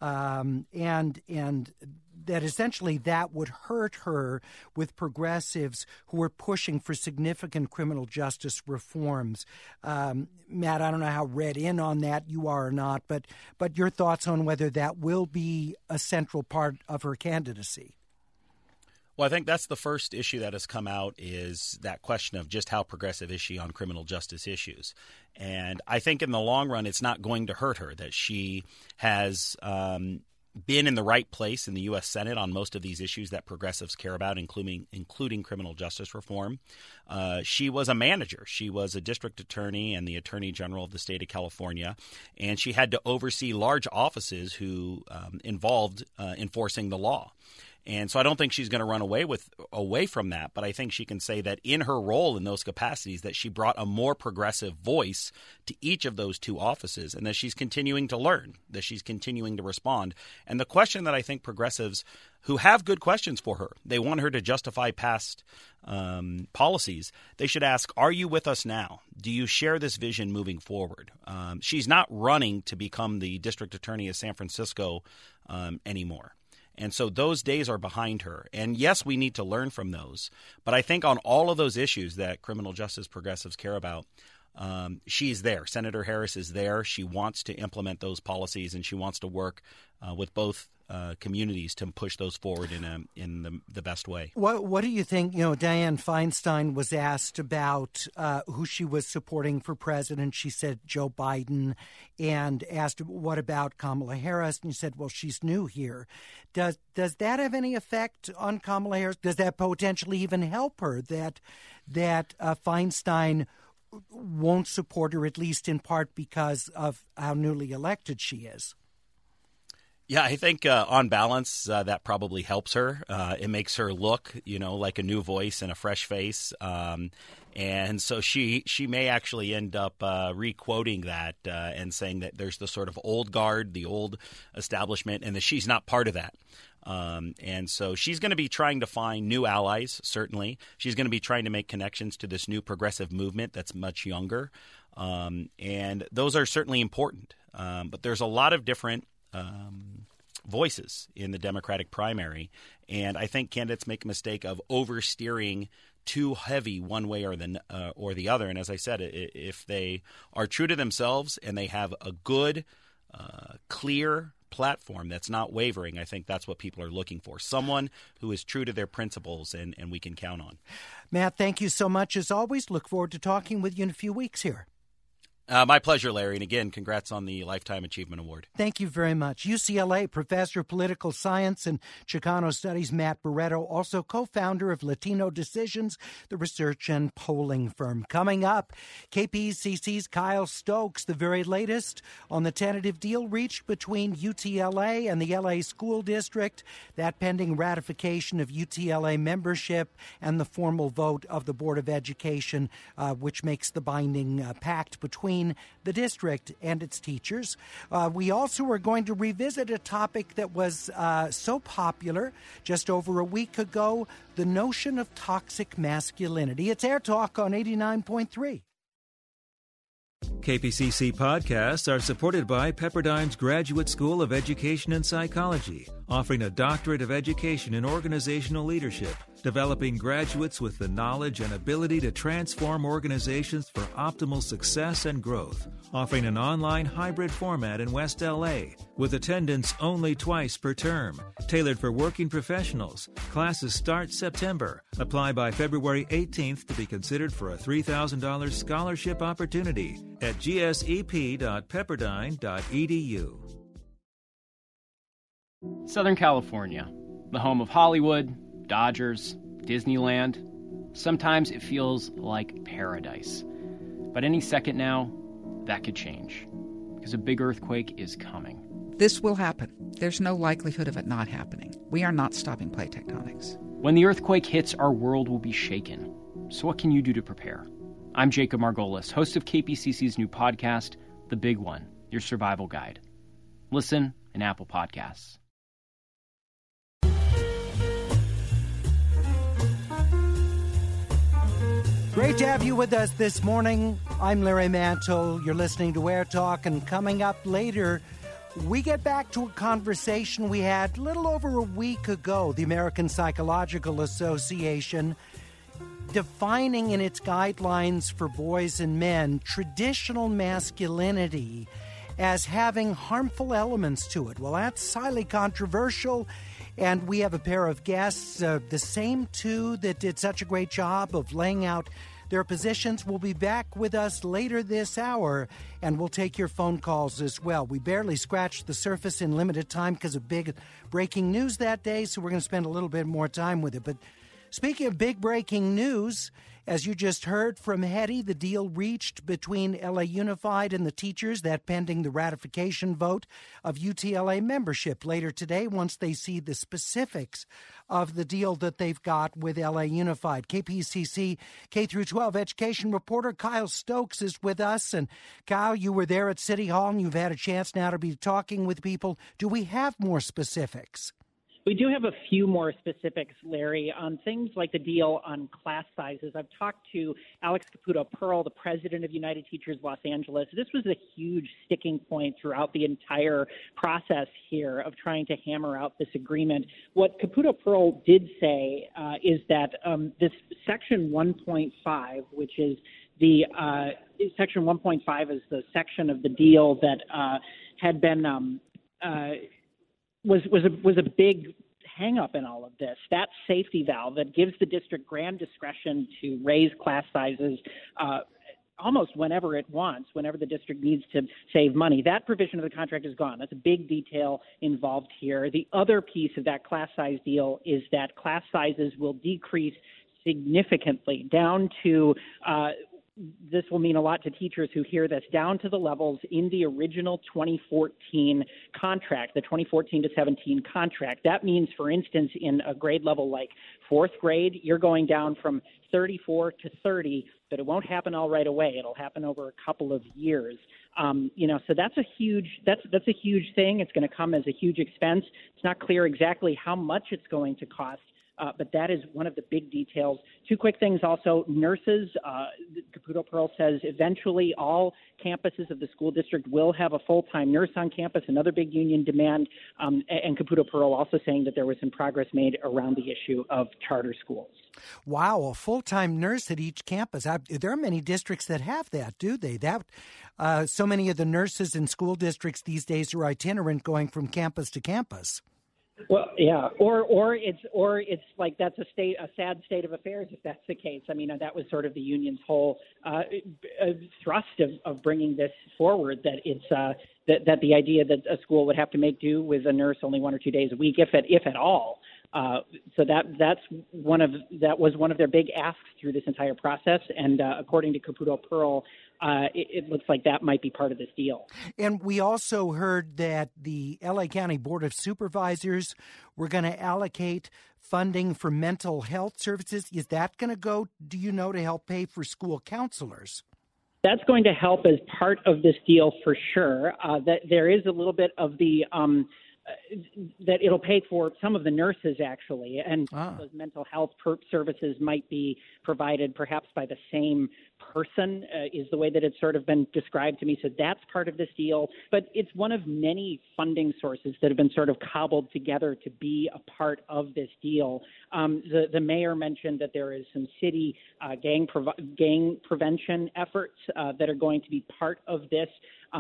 S3: and that essentially that would hurt her with progressives who are pushing for significant criminal justice reforms. Matt, I don't know how read in on that you are or not, but your thoughts on whether that will be a central part of her candidacy.
S8: Well, I think that's the first issue that has come out, is that question of just how progressive is she on criminal justice issues. And I think in the long run, it's not going to hurt her that she has been in the right place in the U.S. Senate on most of these issues that progressives care about, including criminal justice reform. She was a manager. She was a district attorney and the attorney general of the state of California, and she had to oversee large offices who involved enforcing the law. And so I don't think she's going to run away from that, but I think she can say that in her role in those capacities that she brought a more progressive voice to each of those two offices, and that she's continuing to learn, that she's continuing to respond. And the question that I think progressives who have good questions for her, they want her to justify past policies, they should ask, are you with us now? Do you share this vision moving forward? She's not running to become the district attorney of San Francisco anymore. And so those days are behind her. And yes, we need to learn from those. But I think on all of those issues that criminal justice progressives care about, she's there. Senator Harris is there. She wants to implement those policies, and she wants to work with both communities to push those forward in the best way.
S3: What do you think? Dianne Feinstein was asked about who she was supporting for president. She said Joe Biden, and asked what about Kamala Harris, and she said, well, she's new here. Does that have any effect on Kamala Harris? Does that potentially even help her that Feinstein won't support her, at least in part because of how newly elected she is?
S8: Yeah, I think on balance, that probably helps her. It makes her look, like a new voice and a fresh face. And so she may actually end up re-quoting that and saying that there's the sort of old guard, the old establishment, and that she's not part of that. And so she's going to be trying to find new allies, certainly. She's going to be trying to make connections to this new progressive movement that's much younger. And those are certainly important. But there's a lot of different voices in the Democratic primary, and I think candidates make a mistake of oversteering too heavy one way or the other. And as I said, if they are true to themselves and they have a good, clear platform that's not wavering, I think that's what people are looking for. Someone who is true to their principles and we can count on.
S3: Matt, thank you so much. As always, look forward to talking with you in a few weeks here.
S8: My pleasure, Larry. And again, congrats on the Lifetime Achievement Award.
S3: Thank you very much. UCLA professor of political science and Chicano studies Matt Barreto, also co-founder of Latino Decisions, the research and polling firm. Coming up, KPCC's Kyle Stokes, the very latest on the tentative deal reached between UTLA and the LA School District, that pending ratification of UTLA membership and the formal vote of the Board of Education, which makes the binding pact between the district and its teachers. We also are going to revisit a topic that was so popular just over a week ago, the notion of toxic masculinity. It's Air Talk on 89.3.
S9: KPCC podcasts are supported by Pepperdine's Graduate School of Education and Psychology, offering a doctorate of education in organizational leadership, developing graduates with the knowledge and ability to transform organizations for optimal success and growth, offering an online hybrid format in West LA, with attendance only twice per term, tailored for working professionals. Classes start September. Apply by February 18th to be considered for a $3,000 scholarship opportunity at gsep.pepperdine.edu.
S10: Southern California, the home of Hollywood, Dodgers, Disneyland. Sometimes it feels like paradise. But any second now, that could change, because a big earthquake is coming.
S11: This will happen. There's no likelihood of it not happening. We are not stopping plate tectonics.
S10: When the earthquake hits, our world will be shaken. So what can you do to prepare? I'm Jacob Margolis, host of KPCC's new podcast, The Big One, Your Survival Guide. Listen in Apple Podcasts.
S3: Great to have you with us this morning. I'm Larry Mantle. You're listening to Air Talk, and coming up later, we get back to a conversation we had a little over a week ago. The American Psychological Association defining in its guidelines for boys and men traditional masculinity as having harmful elements to it. Well, that's highly controversial. And we have a pair of guests, the same two that did such a great job of laying out their positions, will be back with us later this hour, and we'll take your phone calls as well. We barely scratched the surface in limited time because of big breaking news that day, so we're going to spend a little bit more time with it. But speaking of big breaking news, as you just heard from Hetty, the deal reached between LA Unified and the teachers, that pending the ratification vote of UTLA membership later today once they see the specifics of the deal that they've got with LA Unified. KPCC K-12 education reporter Kyle Stokes is with us. And Kyle, you were there at City Hall and you've had a chance now to be talking with people. Do we have more specifics?
S12: We do have a few more specifics, Larry, on things like the deal on class sizes. I've talked to Alex Caputo Pearl, the president of United Teachers Los Angeles. This was a huge sticking point throughout the entire process here of trying to hammer out this agreement. What Caputo Pearl did say is that this Section 1.5, which is the Section 1.5 is the section of the deal that had been was a big hang up in all of this. That safety valve that gives the district grand discretion to raise class sizes almost whenever it wants, whenever the district needs to save money. That provision of the contract is gone. That's a big detail involved here. The other piece of that class size deal is that class sizes will decrease significantly down to this will mean a lot to teachers who hear this, down to the levels in the original 2014 contract, the 2014 to 17 contract. That means, for instance, in a grade level like fourth grade, you're going down from 34 to 30, but it won't happen all right away. It'll happen over a couple of years. So that's a huge thing. It's going to come as a huge expense. It's not clear exactly how much it's going to cost. But that is one of the big details. Two quick things also. Nurses, Caputo Pearl says eventually all campuses of the school district will have a full-time nurse on campus, another big union demand. And Caputo Pearl also saying that there was some progress made around the issue of charter schools.
S3: Wow, a full-time nurse at each campus. There are many districts that have that, do they? So many of the nurses in school districts these days are itinerant, going from campus to campus.
S12: Well, yeah, or it's like that's a sad state of affairs if that's the case. I mean, that was sort of the union's whole thrust of bringing this forward. That it's that the idea that a school would have to make do with a nurse only 1 or 2 days a week, if at all. So that was one of their big asks through this entire process. And according to Caputo Pearl, it looks like that might be part of this deal.
S3: And we also heard that the LA County Board of Supervisors were going to allocate funding for mental health services. Is that going to go, do you know, to help pay for school counselors?
S12: That's going to help as part of this deal for sure. That there is a little bit of the that it'll pay for some of the nurses, actually, and those mental health services might be provided perhaps by the same person, is the way that it's sort of been described to me. So that's part of this deal. But it's one of many funding sources that have been sort of cobbled together to be a part of this deal. The mayor mentioned that there is some city gang prevention efforts that are going to be part of this.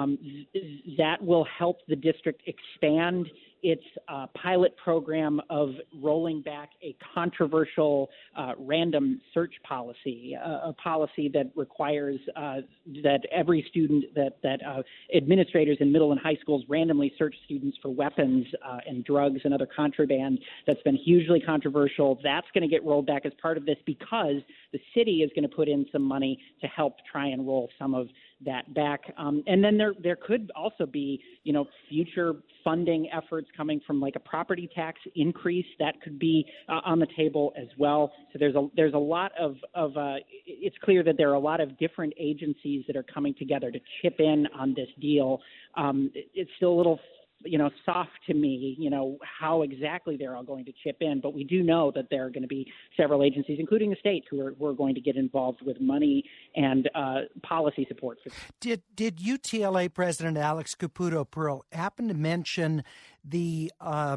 S12: That will help the district expand its pilot program of rolling back a controversial random search policy, a policy that requires that every student, that administrators in middle and high schools randomly search students for weapons and drugs and other contraband. That's been hugely controversial. That's going to get rolled back as part of this because the city is going to put in some money to help try and roll some of that back. And then there could also be, future funding efforts coming from like a property tax increase that could be on the table as well. So there's a lot of it's clear that there are a lot of different agencies that are coming together to chip in on this deal. It's still a little soft to me, how exactly they're all going to chip in. But we do know that there are going to be several agencies, including the state, who are going to get involved with money and policy support.
S3: Did UTLA President Alex Caputo Pearl happen to mention the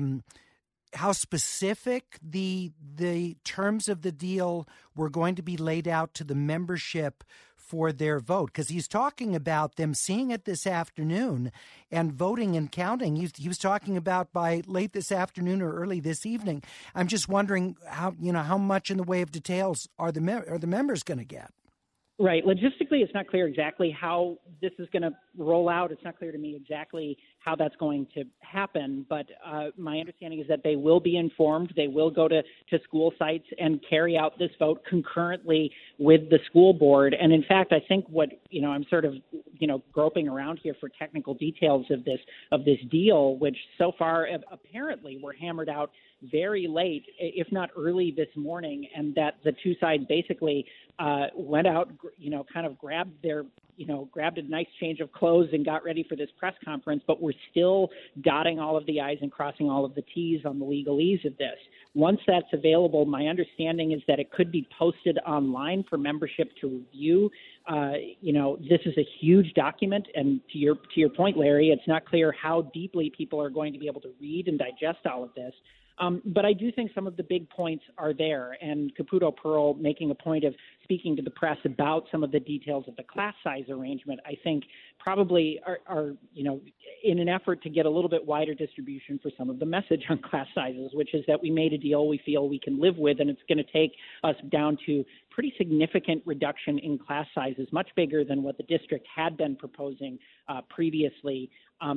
S3: how specific the terms of the deal were going to be laid out to the membership for their vote? Because he's talking about them seeing it this afternoon and voting and counting. He was talking about by late this afternoon or early this evening. I'm just wondering how much in the way of details are the members going to get?
S12: Right. Logistically, it's not clear exactly how this is going to roll out. It's not clear to me exactly how that's going to happen. But my understanding is that they will be informed. They will go to school sites and carry out this vote concurrently with the school board. And in fact, I think what, I'm sort of, groping around here for technical details of this deal, which so far apparently were hammered out very late, if not early this morning, and that the two sides basically went out, kind of grabbed a nice change of clothes and got ready for this press conference, but we're still dotting all of the I's and crossing all of the T's on the legalese of this. Once that's available, my understanding is that it could be posted online for membership to review. This is a huge document, and to your point, Larry, it's not clear how deeply people are going to be able to read and digest all of this. But I do think some of the big points are there, and Caputo Pearl making a point of speaking to the press about some of the details of the class size arrangement, I think probably are in an effort to get a little bit wider distribution for some of the message on class sizes, which is that we made a deal we feel we can live with, and it's going to take us down to pretty significant reduction in class sizes, much bigger than what the district had been proposing previously.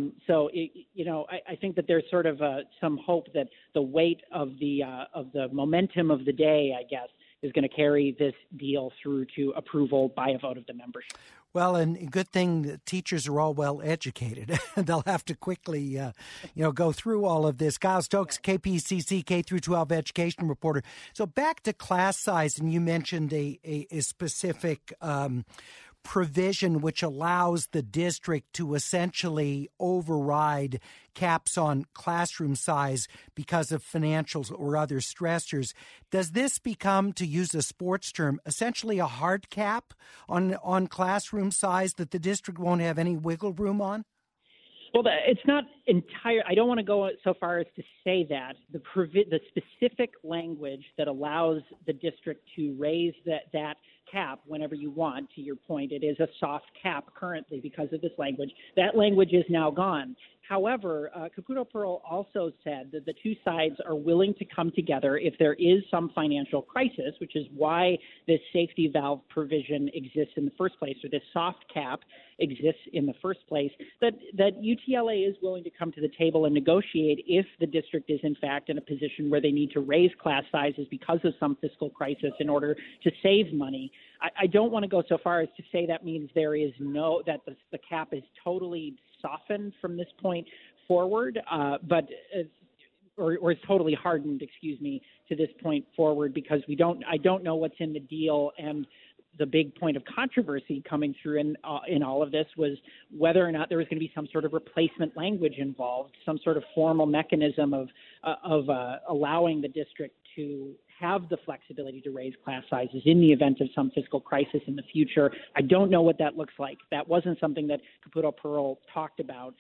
S12: I think that there's sort of some hope that the weight of the momentum of the day, I guess, is going to carry this deal through to approval by a vote of the membership.
S3: Well, and good thing that teachers are all well educated. They'll have to quickly, go through all of this. Kyle Stokes, KPCC K-12 education reporter. So back to class size, and you mentioned a specific provision which allows the district to essentially override caps on classroom size because of financials or other stressors. Does this become, to use a sports term, essentially a hard cap on classroom size that the district won't have any wiggle room on?
S12: Well, it's not entire. I don't want to go so far as to say that the specific language that allows the district to raise that cap whenever you want, to your point, it is a soft cap currently because of this language. That language is now gone. However, Caputo Pearl also said that the two sides are willing to come together if there is some financial crisis, which is why this safety valve provision exists in the first place, or this soft cap exists in the first place, that UTLA is willing to come to the table and negotiate if the district is in fact in a position where they need to raise class sizes because of some fiscal crisis in order to save money. I don't want to go so far as to say that means there is that the cap is totally softened from this point forward, or is totally hardened, to this point forward, because I don't know what's in the deal. And the big point of controversy coming through in all of this was whether or not there was going to be some sort of replacement language involved, some sort of formal mechanism of allowing the district to have the flexibility to raise class sizes in the event of some fiscal crisis in the future. I don't know what that looks like. That wasn't something that Caputo Pearl talked about,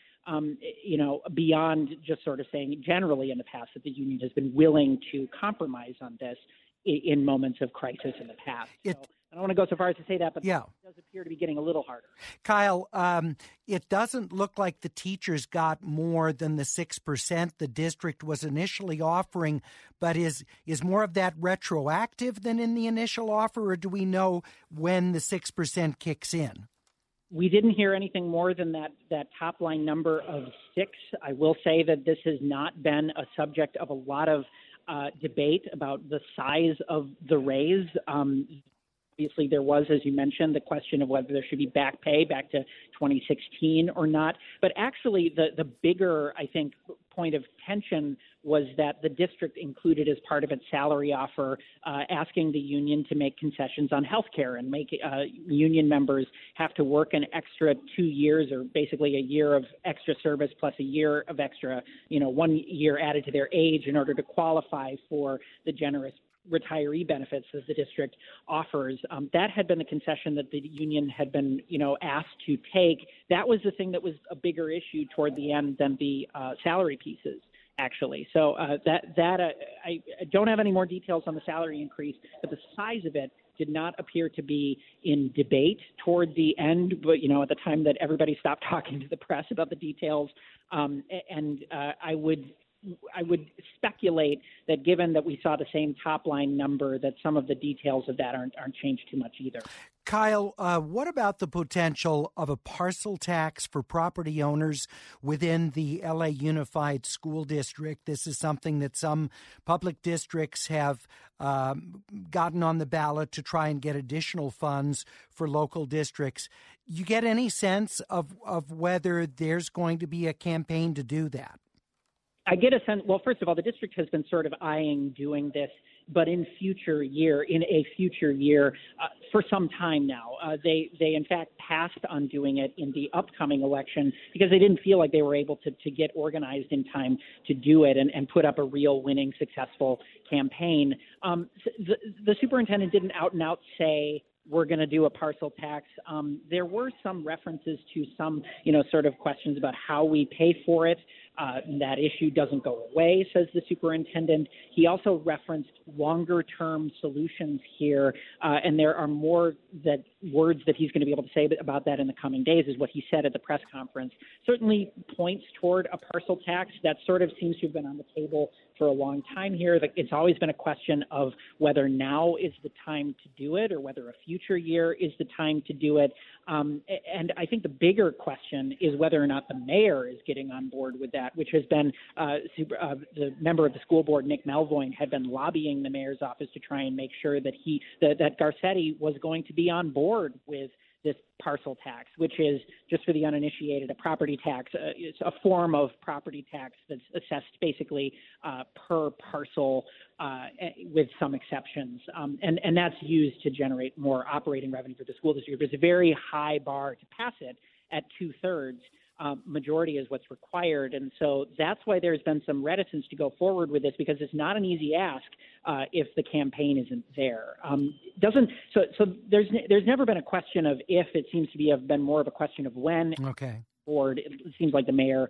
S12: beyond just sort of saying generally in the past that the union has been willing to compromise on this in moments of crisis in the past. I don't want to go so far as to say that, but it does appear to be getting a little harder.
S3: Kyle, it doesn't look like the teachers got more than the 6% the district was initially offering, but is more of that retroactive than in the initial offer, or do we know when the 6% kicks in?
S12: We didn't hear anything more than that top line number of 6. I will say that this has not been a subject of a lot of debate about the size of the raise. Obviously, there was, as you mentioned, the question of whether there should be back pay back to 2016 or not. But actually, the bigger, I think, point of tension was that the district included as part of its salary offer asking the union to make concessions on health care and make union members have to work an extra 2 years, or basically a year of extra service plus a year of extra, 1 year added to their age in order to qualify for the generous retiree benefits as the district offers. That had been the concession that the union had been, asked to take. That was the thing that was a bigger issue toward the end than the salary pieces, actually. So I don't have any more details on the salary increase, but the size of it did not appear to be in debate toward the end, but, at the time that everybody stopped talking to the press about the details. I would speculate that given that we saw the same top line number, that some of the details of that aren't changed too much either.
S3: Kyle, what about the potential of a parcel tax for property owners within the LA Unified School District? This is something that some public districts have gotten on the ballot to try and get additional funds for local districts. You get any sense of whether there's going to be a campaign to do that?
S12: I get a sense. Well, first of all, the district has been sort of eyeing doing this, but in a future year, for some time now. They in fact passed on doing it in the upcoming election because they didn't feel like they were able to get organized in time to do it and put up a real winning, successful campaign. The superintendent didn't out and out say, we're going to do a parcel tax. There were some references to some, sort of questions about how we pay for it. That issue doesn't go away, says the superintendent. He also referenced longer-term solutions here, and there are more words that he's going to be able to say about that in the coming days, is what he said at the press conference. Certainly points toward a parcel tax. That sort of seems to have been on the table for a long time here. It's always been a question of whether now is the time to do it or whether a future year is the time to do it. And I think the bigger question is whether or not the mayor is getting on board with that, which has been the member of the school board, Nick Melvoin, had been lobbying the mayor's office to try and make sure that that Garcetti was going to be on board with this parcel tax, which is, just for the uninitiated, a property tax. It's a form of property tax that's assessed basically per parcel with some exceptions. And that's used to generate more operating revenue for the school district. There's a very high bar to pass it at 2/3. Majority is what's required. And so that's why there's been some reticence to go forward with this, because it's not an easy ask if the campaign isn't there. So there's never been a question of if. It seems to have been more of a question of when.
S3: Okay.
S12: Forward. It seems like the mayor,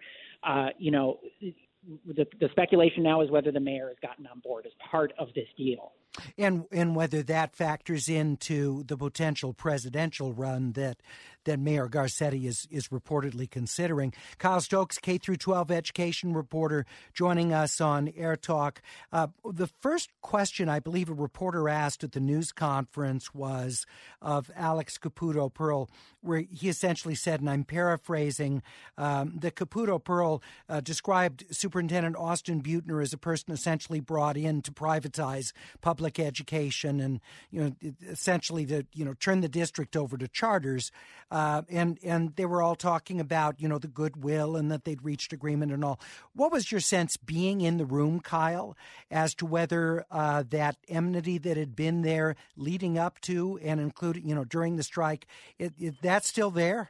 S12: the speculation now is whether the mayor has gotten on board as part of this deal.
S3: And whether that factors into the potential presidential run that Mayor Garcetti is reportedly considering. Kyle Stokes, K-12 education reporter, joining us on Air Talk. The first question I believe a reporter asked at the news conference was of Alex Caputo Pearl, where he essentially said, and I'm paraphrasing, that Caputo Pearl described Superintendent Austin Beutner as a person essentially brought in to privatize public education and, essentially to, turn the district over to charters. And they were all talking about, the goodwill and that they'd reached agreement and all. What was your sense being in the room, Kyle, as to whether that enmity that had been there leading up to and including, during the strike, that's still there?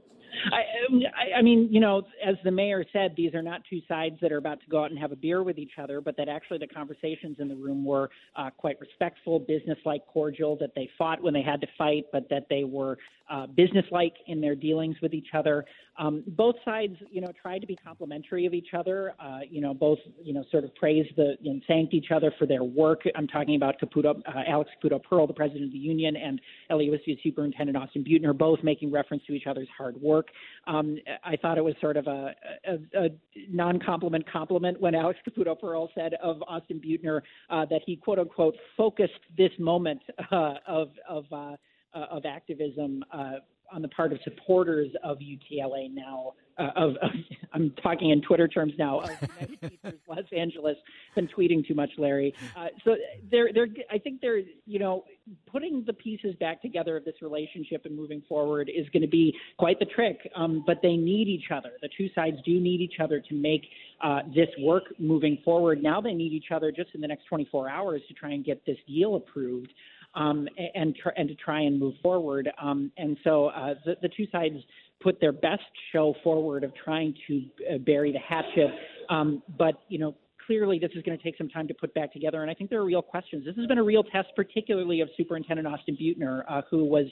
S12: I mean, as the mayor said, these are not two sides that are about to go out and have a beer with each other, but that actually the conversations in the room were quite respectful, businesslike, cordial, that they fought when they had to fight, but that they were businesslike in their dealings with each other. Both sides, tried to be complimentary of each other. Both, sort of praised and thanked each other for their work. I'm talking about Alex Caputo Pearl, the president of the union, and LAUSD Superintendent Austin Beutner, both making reference to each other's hard work. I thought it was sort of a non-compliment compliment when Alex Caputo Pearl said of Austin Beutner that he, quote unquote, focused this moment of activism on the part of supporters of UTLA now. I'm talking in Twitter terms now. Of United Teachers Los Angeles. Been tweeting too much, Larry. So I think they're putting the pieces back together of this relationship and moving forward is going to be quite the trick. But they need each other. The two sides do need each other to make this work moving forward. Now they need each other just in the next 24 hours to try and get this deal approved. And to try and move forward. And so the two sides put their best show forward of trying to bury the hatchet. But, clearly this is going to take some time to put back together. And I think there are real questions. This has been a real test, particularly of Superintendent Austin Beutner, who was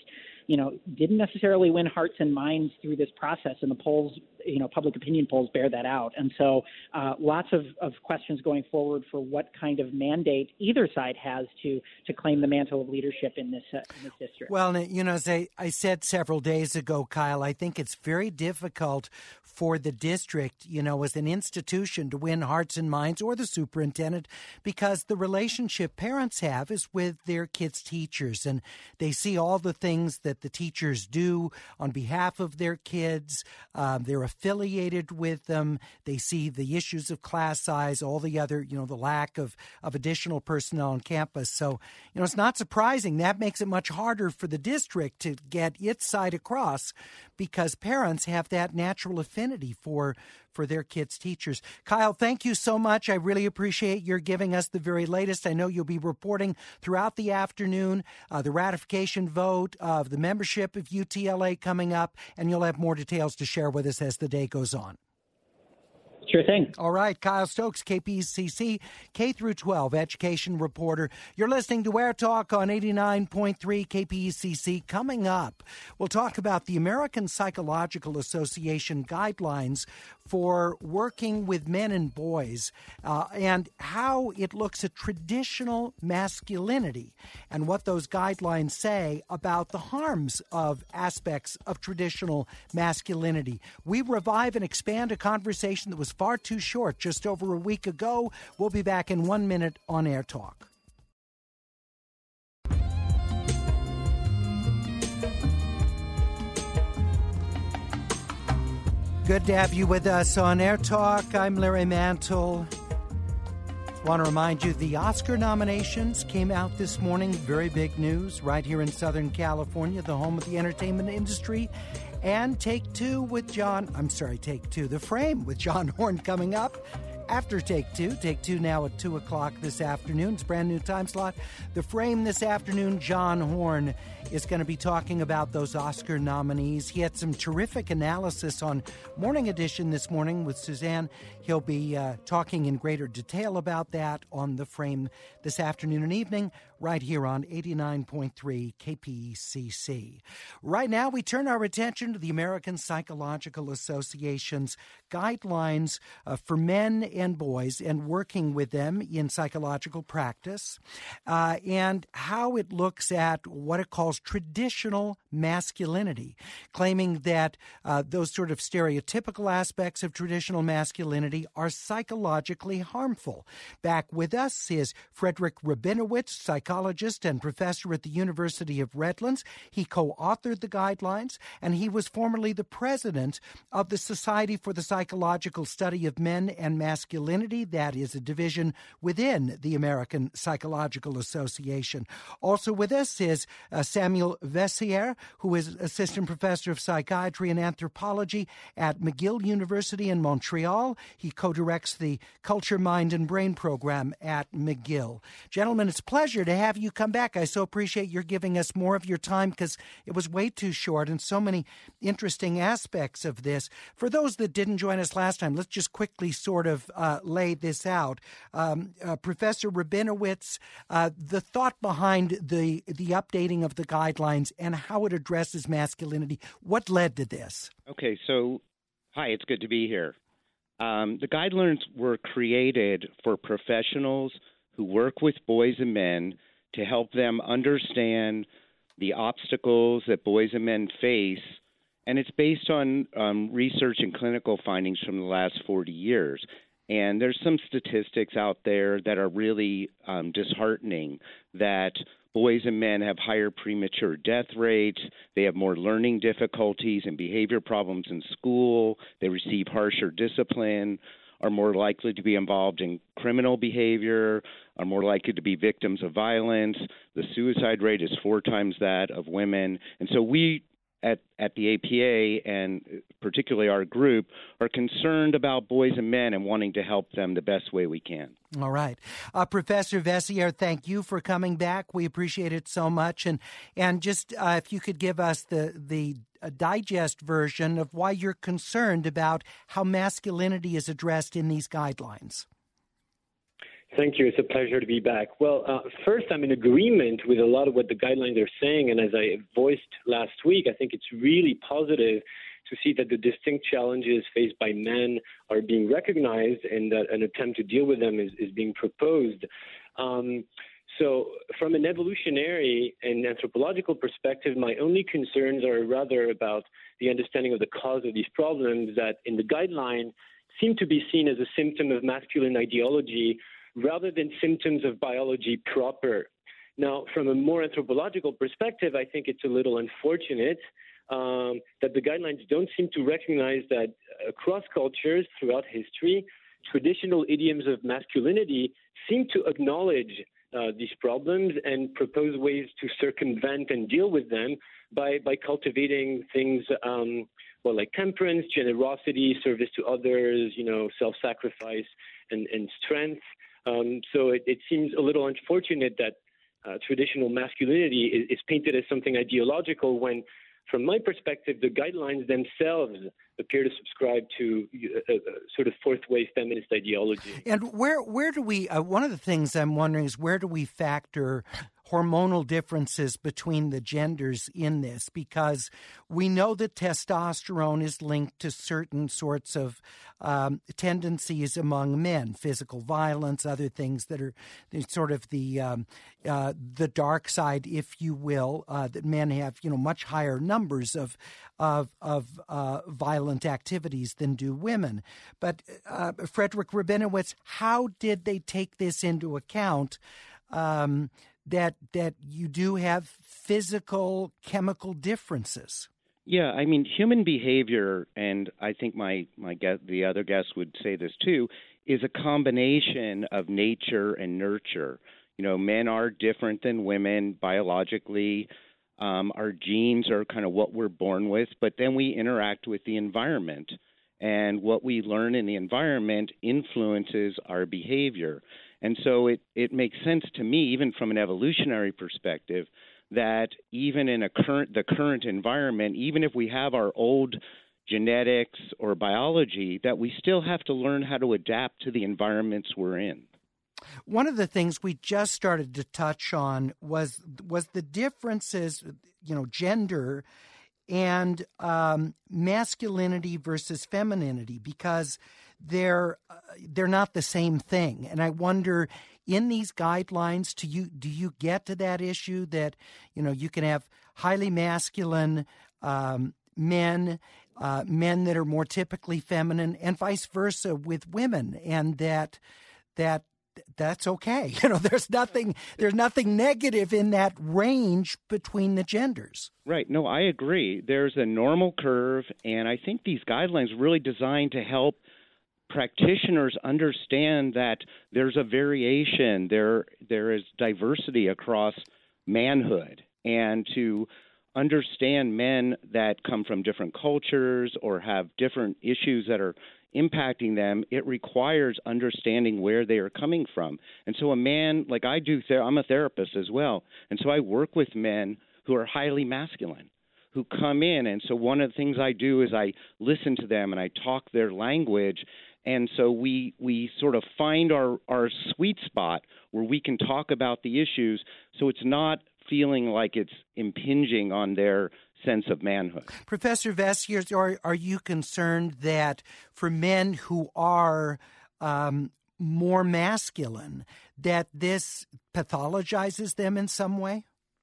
S12: didn't necessarily win hearts and minds through this process, and the polls, public opinion polls bear that out. And so lots of questions going forward for what kind of mandate either side has to claim the mantle of leadership in this district.
S3: Well, as I said several days ago, Kyle, I think it's very difficult for the district, as an institution to win hearts and minds, or the superintendent, because the relationship parents have is with their kids' teachers, and they see all the things that the teachers do on behalf of their kids. They're affiliated with them. They see the issues of class size, all the other, the lack of additional personnel on campus. So, it's not surprising. That makes it much harder for the district to get its side across, because parents have that natural affinity for their kids' teachers. Kyle, thank you so much. I really appreciate your giving us the very latest. I know you'll be reporting throughout the afternoon the ratification vote of the membership of UTLA coming up, and you'll have more details to share with us as the day goes on.
S12: Sure thing.
S3: All right, Kyle Stokes, KPCC, K-12 education reporter. You're listening to Air Talk on 89.3 KPCC. Coming up, we'll talk about the American Psychological Association guidelines for working with men and boys and how it looks at traditional masculinity and what those guidelines say about the harms of aspects of traditional masculinity. We revive and expand a conversation that was far too short just over a week ago. We'll be back in 1 minute on Air Talk. Good to have you with us on Air Talk. I'm Larry Mantle. Want to remind you the Oscar nominations came out this morning. Very big news right here in Southern California, the home of the entertainment industry. And The Frame with John Horn coming up after Take Two. Take Two now at 2 o'clock this afternoon. It's a brand new time slot. The Frame this afternoon, John Horn is going to be talking about those Oscar nominees. He had some terrific analysis on Morning Edition this morning with Suzanne. He'll be talking in greater detail about that on The Frame this afternoon and evening right here on 89.3 KPCC. Right now, we turn our attention to the American Psychological Association's guidelines for men and boys and working with them in psychological practice, and how it looks at what it calls traditional masculinity, claiming that those sort of stereotypical aspects of traditional masculinity are psychologically harmful. Back with us is Frederick Rabinowitz, psychologist and professor at the University of Redlands. He co-authored the guidelines, and he was formerly the president of the Society for the Psychological Study of Men and Masculinity. That is a division within the American Psychological Association. Also with us is Samuel Vessier, who is assistant professor of psychiatry and anthropology at McGill University in Montreal. He co-directs the Culture, Mind, and Brain program at McGill. Gentlemen, it's a pleasure to have you come back. I so appreciate your giving us more of your time because it was way too short and so many interesting aspects of this. For those that didn't join us last time, let's just quickly sort of lay this out. Professor Rabinowitz, the thought behind the updating of the guidelines and how it addresses masculinity, what led to this?
S13: Okay, so hi, it's good to be here. The guidelines were created for professionals who work with boys and men to help them understand the obstacles that boys and men face, and it's based on research and clinical findings from the last 40 years. And there's some statistics out there that are really disheartening, that boys and men have higher premature death rates, they have more learning difficulties and behavior problems in school, they receive harsher discipline, are more likely to be involved in criminal behavior, are more likely to be victims of violence. The suicide rate is 4 times that of women. And so we at the APA, and particularly our group, are concerned about boys and men and wanting to help them the best way we can.
S3: All right. Professor Vessier, thank you for coming back. We appreciate it so much. And just if you could give us the digest version of why you're concerned about how masculinity is addressed in these guidelines.
S14: Thank you. It's a pleasure to be back. Well, first, I'm in agreement with a lot of what the guidelines are saying. And as I voiced last week, I think it's really positive to see that the distinct challenges faced by men are being recognized and that an attempt to deal with them is being proposed. So from an evolutionary and anthropological perspective, my only concerns are rather about the understanding of the cause of these problems that in the guideline seem to be seen as a symptom of masculine ideology rather than symptoms of biology proper. Now, from a more anthropological perspective, I think it's a little unfortunate that the guidelines don't seem to recognize that across cultures throughout history, traditional idioms of masculinity seem to acknowledge these problems and propose ways to circumvent and deal with them by cultivating things like temperance, generosity, service to others, self-sacrifice and strength. So it seems a little unfortunate that traditional masculinity is painted as something ideological when, from my perspective, the guidelines themselves appear to subscribe to a sort of fourth-wave feminist ideology.
S3: And where do we, one of the things I'm wondering is where do we factor hormonal differences between the genders in this? Because we know that testosterone is linked to certain sorts of tendencies among men, physical violence, other things that are sort of the dark side, if you will, that men have, much higher numbers of violent activities than do women. But Frederick Rabinowitz, how did they take this into account? That you do have physical, chemical differences.
S13: Yeah, I mean, human behavior, and I think the other guest would say this too, is a combination of nature and nurture. Men are different than women biologically. Our genes are kind of what we're born with, but then we interact with the environment. And what we learn in the environment influences our behavior. And so it makes sense to me, even from an evolutionary perspective, that even in the current environment, even if we have our old genetics or biology, that we still have to learn how to adapt to the environments we're in.
S3: One of the things we just started to touch on was the differences, gender and masculinity versus femininity, because they're not the same thing. And I wonder, in these guidelines, do you get to that issue that you can have highly masculine men that are more typically feminine, and vice versa with women, and that's okay. There's nothing negative in that range between the genders.
S13: Right. No, I agree. There's a normal curve, and I think these guidelines are really designed to help practitioners understand that there's a variation, there is diversity across manhood, and to understand men that come from different cultures or have different issues that are impacting them, it requires understanding where they are coming from. And so a man, like I do, I'm a therapist as well, and so I work with men who are highly masculine, who come in, and so one of the things I do is I listen to them and I talk their language, and so we sort of find our sweet spot where we can talk about the issues so it's not feeling like it's impinging on their sense of manhood.
S3: Professor Veissières, are you concerned that for men who are more masculine, that this pathologizes them in some way?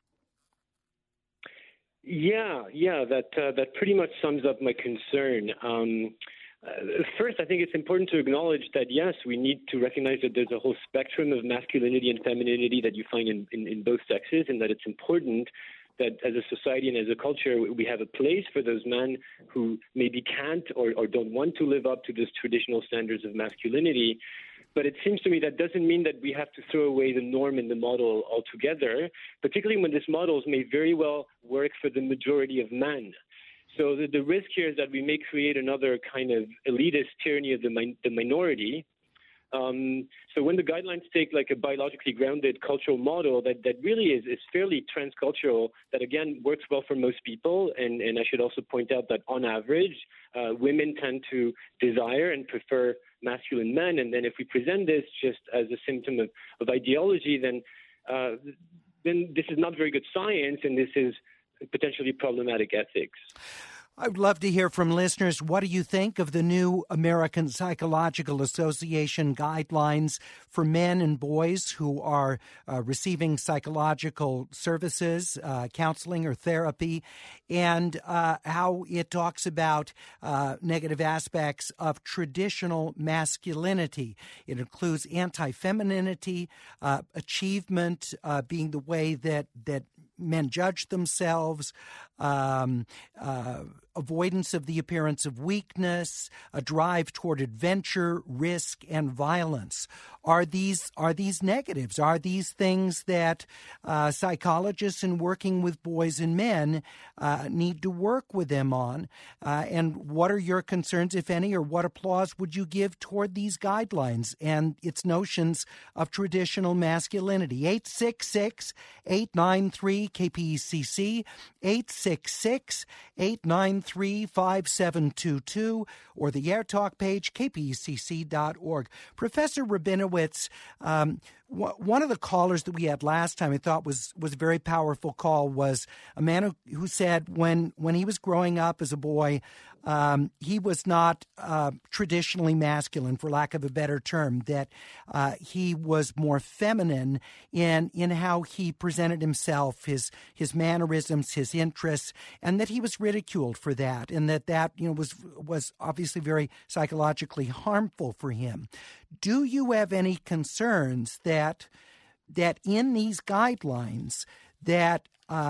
S14: Yeah, that pretty much sums up my concern. First, I think it's important to acknowledge that, yes, we need to recognize that there's a whole spectrum of masculinity and femininity that you find in both sexes, and that it's important that as a society and as a culture, we have a place for those men who maybe can't or don't want to live up to those traditional standards of masculinity. But it seems to me that doesn't mean that we have to throw away the norm and the model altogether, particularly when these models may very well work for the majority of men. So the risk here is that we may create another kind of elitist tyranny of the minority, So when the guidelines take like a biologically grounded cultural model that really is fairly transcultural, that again works well for most people, and I should also point out that on average, women tend to desire and prefer masculine men, and then if we present this just as a symptom of ideology, then this is not very good science, and this is potentially problematic ethics.
S3: I would love to hear from listeners. What do you think of the new American Psychological Association guidelines for men and boys who are receiving psychological services, counseling or therapy, and how it talks about negative aspects of traditional masculinity? It includes anti-femininity, achievement being the way that men judge themselves, avoidance of the appearance of weakness, a drive toward adventure, risk, and violence. Are these negatives? Are these things that psychologists in working with boys and men need to work with them on? And what are your concerns, if any, or what applause would you give toward these guidelines and its notions of traditional masculinity? 866-893-KPCC, 866-893-5722, or the AirTalk page, kpcc.org. Professor Rabinowitz, one of the callers that we had last time I thought was a very powerful call was a man who said when he was growing up as a boy, he was not traditionally masculine, for lack of a better term, that he was more feminine in how he presented himself, his mannerisms, his interests, and that he was ridiculed for that, and that was obviously very psychologically harmful for him. Do you have any concerns that in these guidelines that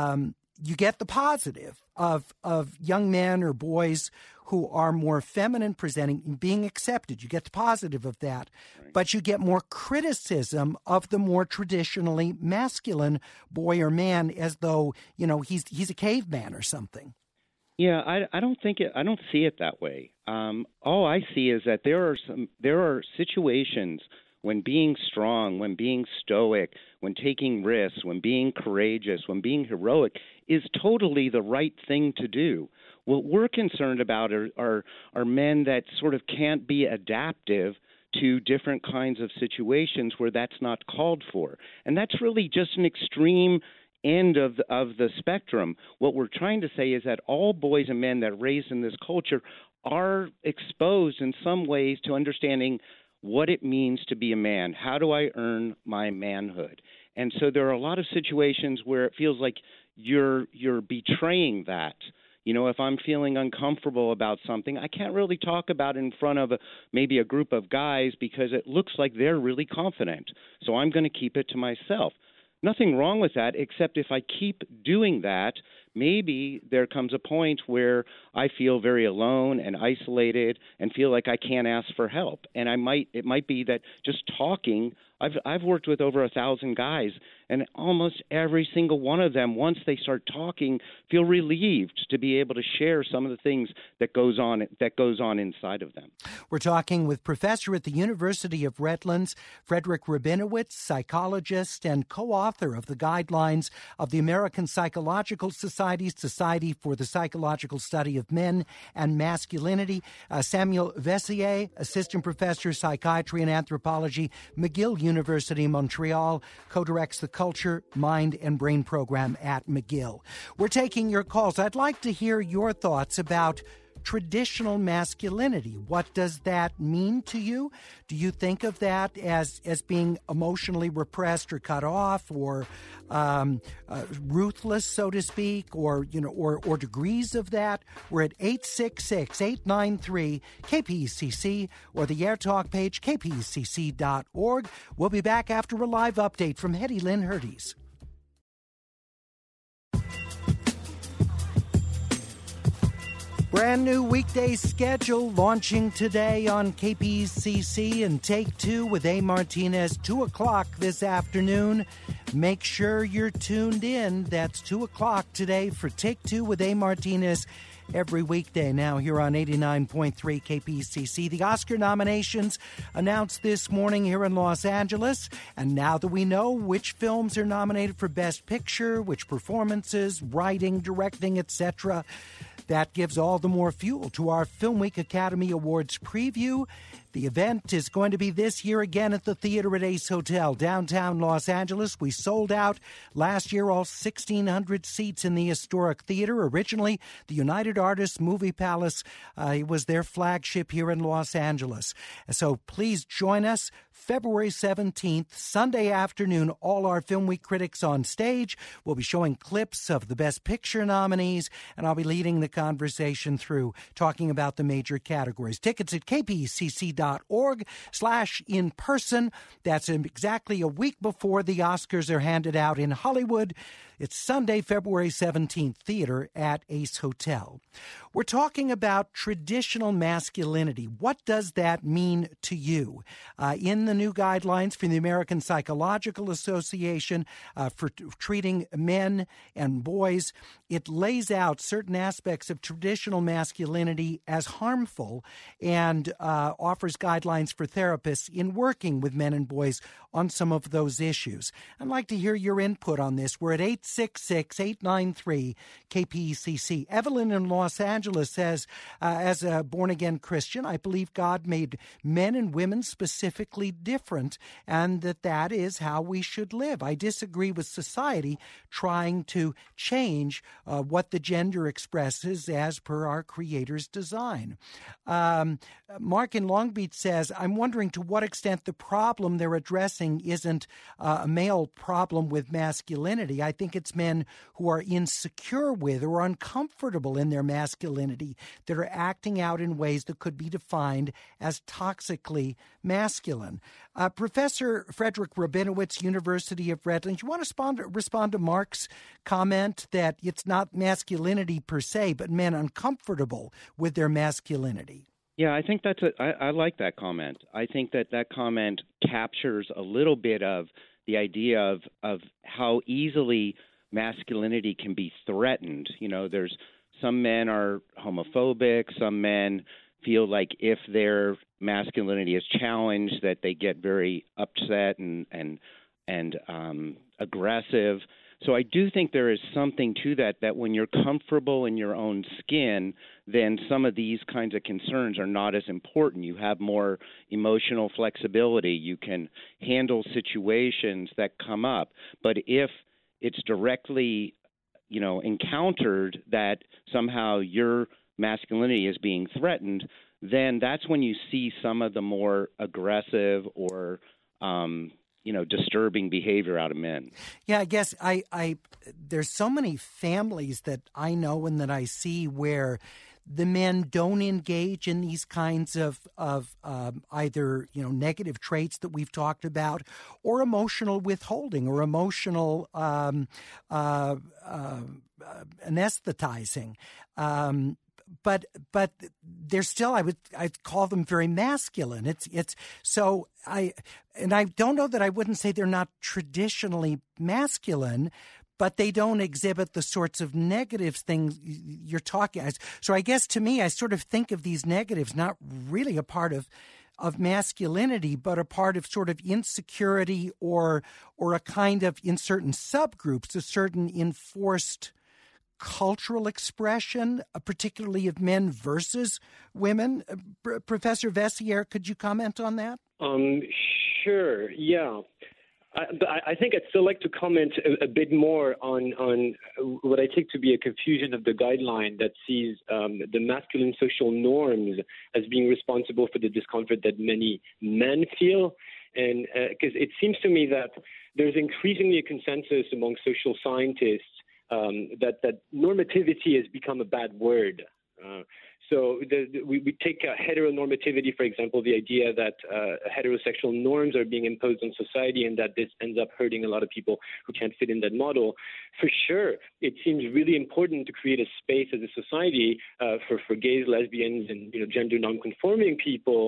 S3: you get the positive of young men or boys who are more feminine presenting and being accepted? You get the positive of that, right. But you get more criticism of the more traditionally masculine boy or man, as though he's a caveman or something.
S13: Yeah, I don't see it that way. All I see is that there are situations when being strong, when being stoic, when taking risks, when being courageous, when being heroic is totally the right thing to do. What we're concerned about are men that sort of can't be adaptive to different kinds of situations where that's not called for. And that's really just an extreme end of the spectrum. What we're trying to say is that all boys and men that are raised in this culture are exposed in some ways to understanding what it means to be a man. How do I earn my manhood? And so there are a lot of situations where it feels like you're betraying that. If I'm feeling uncomfortable about something, I can't really talk about it in front of maybe a group of guys because it looks like they're really confident. So I'm going to keep it to myself. Nothing wrong with that, except if I keep doing that, maybe there comes a point where I feel very alone and isolated and feel like I can't ask for help. And it might be that just talking, I've worked with over 1,000 guys, and almost every single one of them, once they start talking, feel relieved to be able to share some of the things that goes on inside of them.
S3: We're talking with professor at the University of Redlands, Frederick Rabinowitz, psychologist and co-author of the guidelines of the American Psychological Society for the Psychological Study of Men and Masculinity, Samuel Vessier, assistant professor, psychiatry and anthropology, McGill University, Montreal, co-directs the Culture, Mind, and Brain program at McGill. We're taking your calls. I'd like to hear your thoughts about traditional masculinity. What does that mean to you? Do you think of that as being emotionally repressed or cut off, or ruthless, so to speak, or degrees of that? We're at 866-893-KPCC or the AirTalk page, kpcc.org. We'll be back after a live update from Hetty Lynn Herdes. Brand new weekday schedule launching today on KPCC and Take Two with A. Martinez, 2 o'clock this afternoon. Make sure you're tuned in. That's 2 o'clock today for Take Two with A. Martinez. every weekday now here on 89.3 KPCC. The Oscar nominations announced this morning here in Los Angeles. And now that we know which films are nominated for Best Picture, which performances, writing, directing, etc., that gives all the more fuel to our Film Week Academy Awards preview. The event is going to be this year again at the Theater at Ace Hotel, downtown Los Angeles. We sold out last year all 1,600 seats in the historic theater. Originally, the United Artists Movie Palace was their flagship here in Los Angeles. So please join us February 17th, Sunday afternoon. All our Film Week critics on stage. We'll be showing clips of the Best Picture nominees, and I'll be leading the conversation through, talking about the major categories. Tickets at kpcc.org/in-person. That's exactly a week before the Oscars are handed out in Hollywood. It's Sunday, February 17th, Theater at Ace Hotel. We're talking about traditional masculinity. What does that mean to you? In the new guidelines from the American Psychological Association for treating men and boys, it lays out certain aspects of traditional masculinity as harmful and offers guidelines for therapists in working with men and boys on some of those issues. I'd like to hear your input on this. We're at 866-893-KPCC. Evelyn in Los Angeles says, as a born-again Christian, I believe God made men and women specifically different, and that is how we should live. I disagree with society trying to change what the gender expresses as per our Creator's design. Mark in Long Beach says, I'm wondering to what extent the problem they're addressing isn't a male problem with masculinity. I think it's men who are insecure with or uncomfortable in their masculinity that are acting out in ways that could be defined as toxically masculine. Professor Frederick Rabinowitz, University of Redlands, you want to respond to Mark's comment that it's not masculinity per se, but men uncomfortable with their masculinity?
S13: Yeah, I think I like that comment. I think that comment captures a little bit of the idea of how easily masculinity can be threatened. You know, there's some men are homophobic, some men feel like if their masculinity is challenged that they get very upset and aggressive. So I do think there is something to that when you're comfortable in your own skin, then some of these kinds of concerns are not as important. You have more emotional flexibility. You can handle situations that come up. But if it's directly, encountered that somehow your masculinity is being threatened, then that's when you see some of the more aggressive or disturbing behavior out of men.
S3: Yeah, I guess there's so many families that I know and that I see where the men don't engage in these kinds of either negative traits that we've talked about, or emotional withholding, or emotional anesthetizing. But they're still, I'd call them very masculine. It's so I don't know that I wouldn't say they're not traditionally masculine, but they don't exhibit the sorts of negative things you're talking. So I guess to me, I sort of think of these negatives not really a part of masculinity, but a part of sort of insecurity or a kind of, in certain subgroups, a certain enforced cultural expression, particularly of men versus women. Professor Veissiere, could you comment on that?
S14: Sure, yeah. But I think I'd still like to comment a bit more on what I take to be a confusion of the guideline that sees the masculine social norms as being responsible for the discomfort that many men feel. And because it seems to me that there's increasingly a consensus among social scientists that normativity has become a bad word. So we take heteronormativity, for example, the idea that heterosexual norms are being imposed on society and that this ends up hurting a lot of people who can't fit in that model. For sure, it seems really important to create a space as a society for gays, lesbians, and gender nonconforming people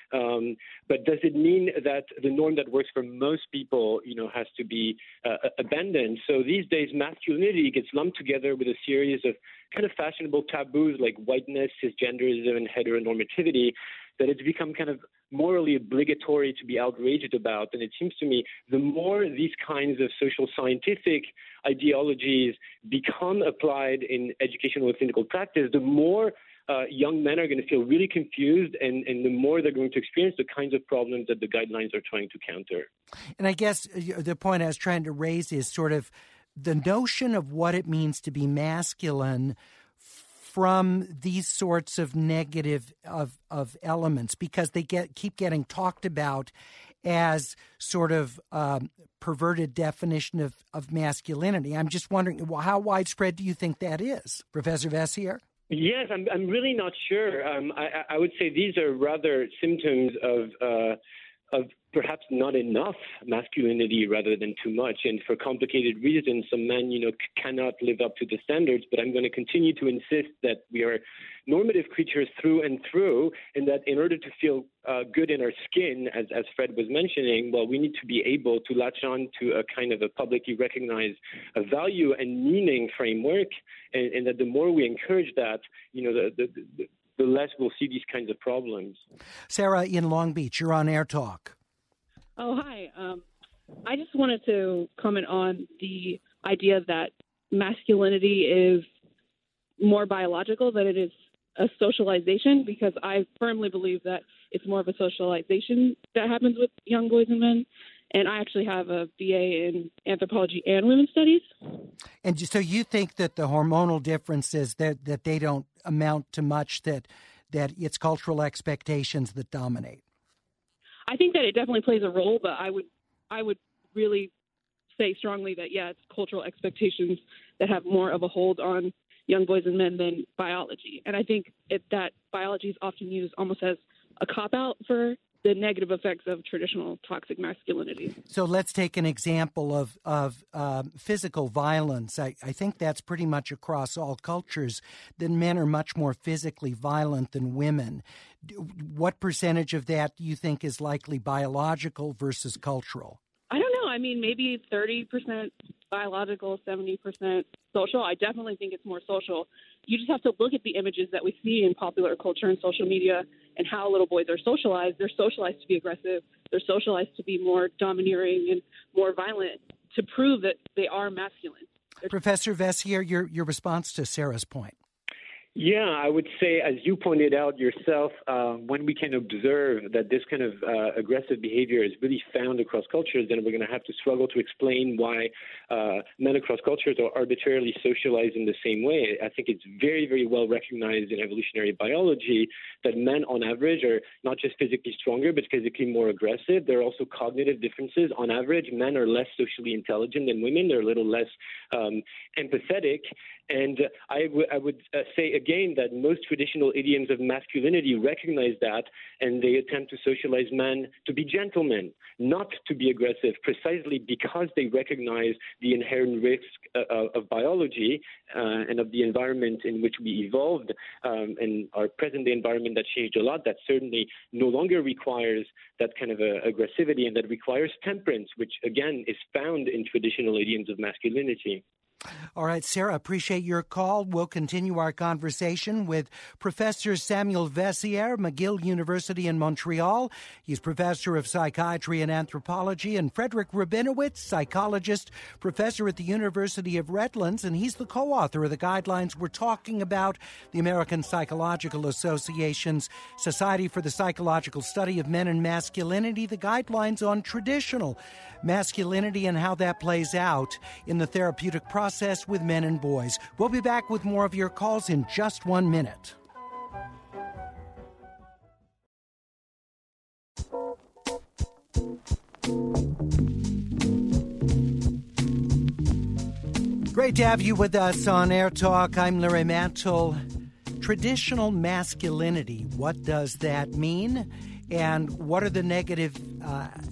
S14: But does it mean that the norm that works for most people, has to be abandoned? So these days, masculinity gets lumped together with a series of kind of fashionable taboos like whiteness, cisgenderism, and heteronormativity, that it's become kind of morally obligatory to be outraged about. And it seems to me the more these kinds of social scientific ideologies become applied in educational and clinical practice, the more young men are going to feel really confused, and the more they're going to experience the kinds of problems that the guidelines are trying to counter.
S3: And I guess the point I was trying to raise is sort of the notion of what it means to be masculine from these sorts of negative of elements, because they keep getting talked about as sort of perverted definition of masculinity. I'm just wondering, how widespread do you think that is, Professor Veissiere?
S14: Yes, I'm really not sure. I would say these are rather symptoms of perhaps not enough masculinity rather than too much. And for complicated reasons, some men, cannot live up to the standards. But I'm going to continue to insist that we are normative creatures through and through, and that in order to feel good in our skin, as Fred was mentioning, well, we need to be able to latch on to a kind of a publicly recognized value and meaning framework, and that the more we encourage that, the less we'll see these kinds of problems.
S3: Sarah in Long Beach, you're on Air Talk.
S15: Oh, hi. I just wanted to comment on the idea that masculinity is more biological than it is a socialization, because I firmly believe that it's more of a socialization that happens with young boys and men. And I actually have a BA in anthropology and women's studies.
S3: And so you think that the hormonal differences, that they don't amount to much, that it's cultural expectations that dominate?
S15: I think that it definitely plays a role, but I would really say strongly that, it's cultural expectations that have more of a hold on young boys and men than biology. And I think that biology is often used almost as a cop-out for the negative effects of traditional toxic masculinity.
S3: So let's take an example of physical violence. I think that's pretty much across all cultures, that men are much more physically violent than women. What percentage of that do you think is likely biological versus cultural?
S15: I don't know. I mean, maybe 30% biological, 70% social. I definitely think it's more social. You just have to look at the images that we see in popular culture and social media and how little boys are socialized. They're socialized to be aggressive. They're socialized to be more domineering and more violent to prove that they are masculine.
S3: Professor Veissiere, your response to Sarah's point.
S14: Yeah, I would say, as you pointed out yourself, when we can observe that this kind of aggressive behavior is really found across cultures, then we're going to have to struggle to explain why men across cultures are arbitrarily socialized in the same way. I think it's very, very well recognized in evolutionary biology that men, on average, are not just physically stronger, but physically more aggressive. There are also cognitive differences. On average, men are less socially intelligent than women. They're a little less empathetic. And I would say again that most traditional idioms of masculinity recognize that, and they attempt to socialize men to be gentlemen, not to be aggressive, precisely because they recognize the inherent risk of biology and of the environment in which we evolved, and our present-day environment that changed a lot, that certainly no longer requires that kind of aggressivity, and that requires temperance, which again is found in traditional idioms of masculinity.
S3: All right, Sarah, appreciate your call. We'll continue our conversation with Professor Samuel Veissiere, McGill University in Montreal. He's professor of psychiatry and anthropology, and Frederick Rabinowitz, psychologist, professor at the University of Redlands, and he's the co-author of the guidelines we're talking about, the American Psychological Association's Society for the Psychological Study of Men and Masculinity, the guidelines on traditional masculinity and how that plays out in the therapeutic process with men and boys. We'll be back with more of your calls in just 1 minute. Great to have you with us on Air Talk. I'm Larry Mantle. Traditional masculinity, what does that mean? And what are the negative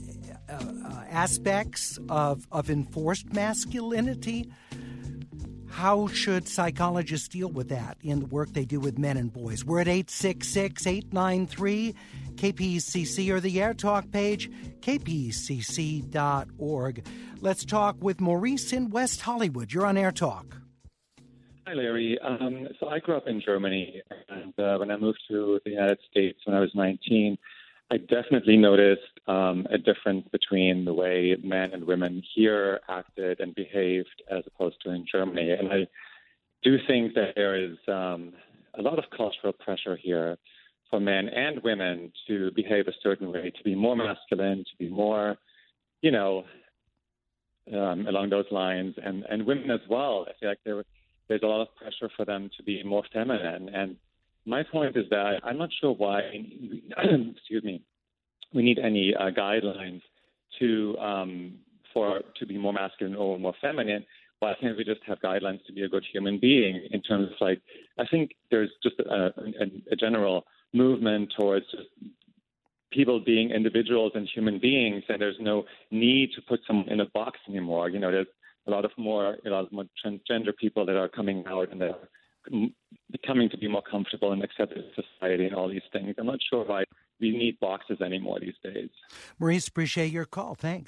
S3: aspects of enforced masculinity? How should psychologists deal with that in the work they do with men and boys? We're at 866-893-KPCC or the Air Talk page, kpcc.org. Let's talk with Maurice in West Hollywood. You're on Air Talk.
S16: Hi, Larry. So I grew up in Germany, and when I moved to the United States when I was 19, I definitely noticed a difference between the way men and women here acted and behaved as opposed to in Germany. And I do think that there is a lot of cultural pressure here for men and women to behave a certain way, to be more masculine, to be more, along those lines. And women as well. I feel like there's a lot of pressure for them to be more feminine. And my point is that I'm not sure why, we need any guidelines to be more masculine or more feminine. Why can't we just have guidelines to be a good human being in terms of I think there's just a general movement towards just people being individuals and human beings, and there's no need to put someone in a box anymore. There's a lot more transgender people that are coming out and that are becoming to be more comfortable and accepted in society and all these things. I'm not sure why we need boxes anymore these days.
S3: Maurice, appreciate your call. Thanks.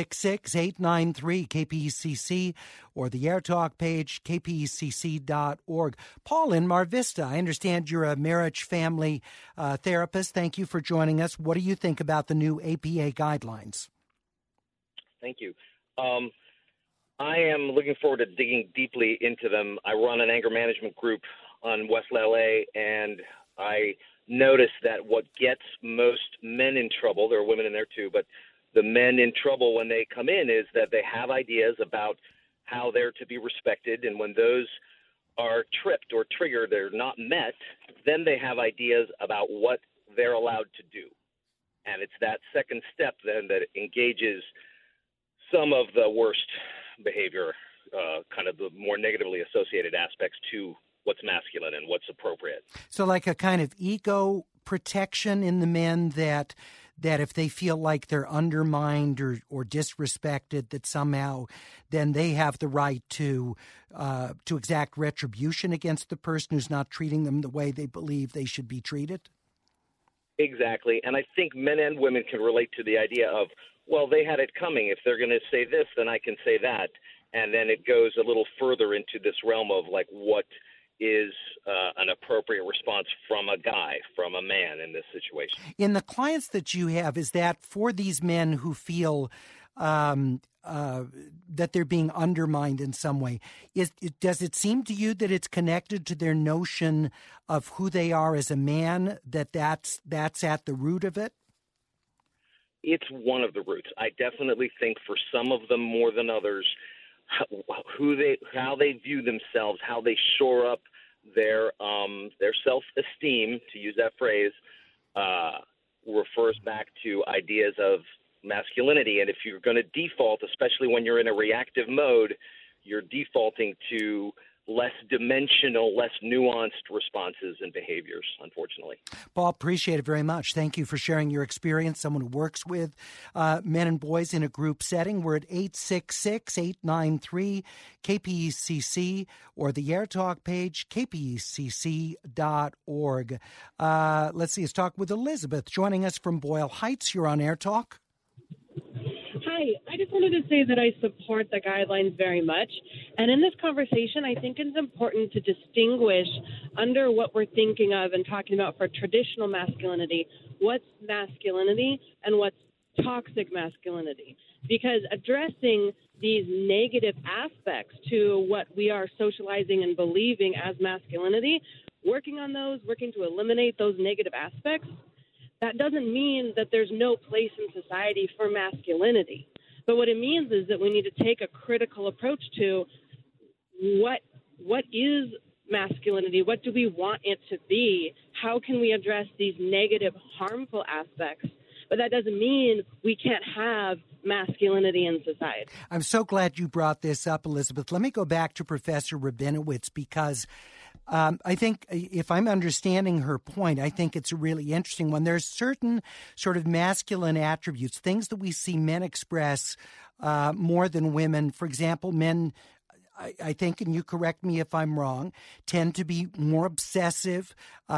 S3: 866-893-KPCC or the Air Talk page, kpcc.org. Paul in Mar Vista, I understand you're a marriage family therapist. Thank you for joining us. What do you think about the new APA guidelines?
S17: Thank you. I am looking forward to digging deeply into them. I run an anger management group on West LA, and I notice that what gets most men in trouble, there are women in there too, but the men in trouble when they come in is that they have ideas about how they're to be respected, and when those are tripped or triggered, they're not met, then they have ideas about what they're allowed to do. And it's that second step then that engages some of the worst behavior, kind of the more negatively associated aspects to what's masculine and what's appropriate.
S3: So like a kind of ego protection in the men that if they feel like they're undermined or disrespected, that somehow then they have the right to exact retribution against the person who's not treating them the way they believe they should be treated?
S17: Exactly. And I think men and women can relate to the idea of, well, they had it coming. If they're going to say this, then I can say that. And then it goes a little further into this realm of what is an appropriate response from a guy, from a man in this situation.
S3: In the clients that you have, is that for these men who feel that they're being undermined in some way? Does it seem to you that it's connected to their notion of who they are as a man, that's at the root of it?
S17: It's one of the roots. I definitely think for some of them more than others, how they view themselves, how they shore up their self-esteem, to use that phrase, refers back to ideas of masculinity. And if you're going to default, especially when you're in a reactive mode, you're defaulting to less dimensional, less nuanced responses and behaviors, unfortunately.
S3: Paul, appreciate it very much. Thank you for sharing your experience, someone who works with men and boys in a group setting. We're at 866-893-KPCC or the Air Talk page, kpcc.org. Let's see, let's talk with Elizabeth joining us from Boyle Heights. You're on Air Talk.
S18: Hi, I just wanted to say that I support the guidelines very much. And in this conversation, I think it's important to distinguish under what we're thinking of and talking about for traditional masculinity, what's masculinity and what's toxic masculinity. Because addressing these negative aspects to what we are socializing and believing as masculinity, working on those, working to eliminate those negative aspects, that doesn't mean that there's no place in society for masculinity. But what it means is that we need to take a critical approach to what is masculinity? What do we want it to be? How can we address these negative, harmful aspects? But that doesn't mean we can't have masculinity in society.
S3: I'm so glad you brought this up, Elizabeth. Let me go back to Professor Rabinowitz because I think if I'm understanding her point, I think it's a really interesting one. There's certain sort of masculine attributes, things that we see men express more than women. For example, men I think, and you correct me if I'm wrong, tend to be more obsessive.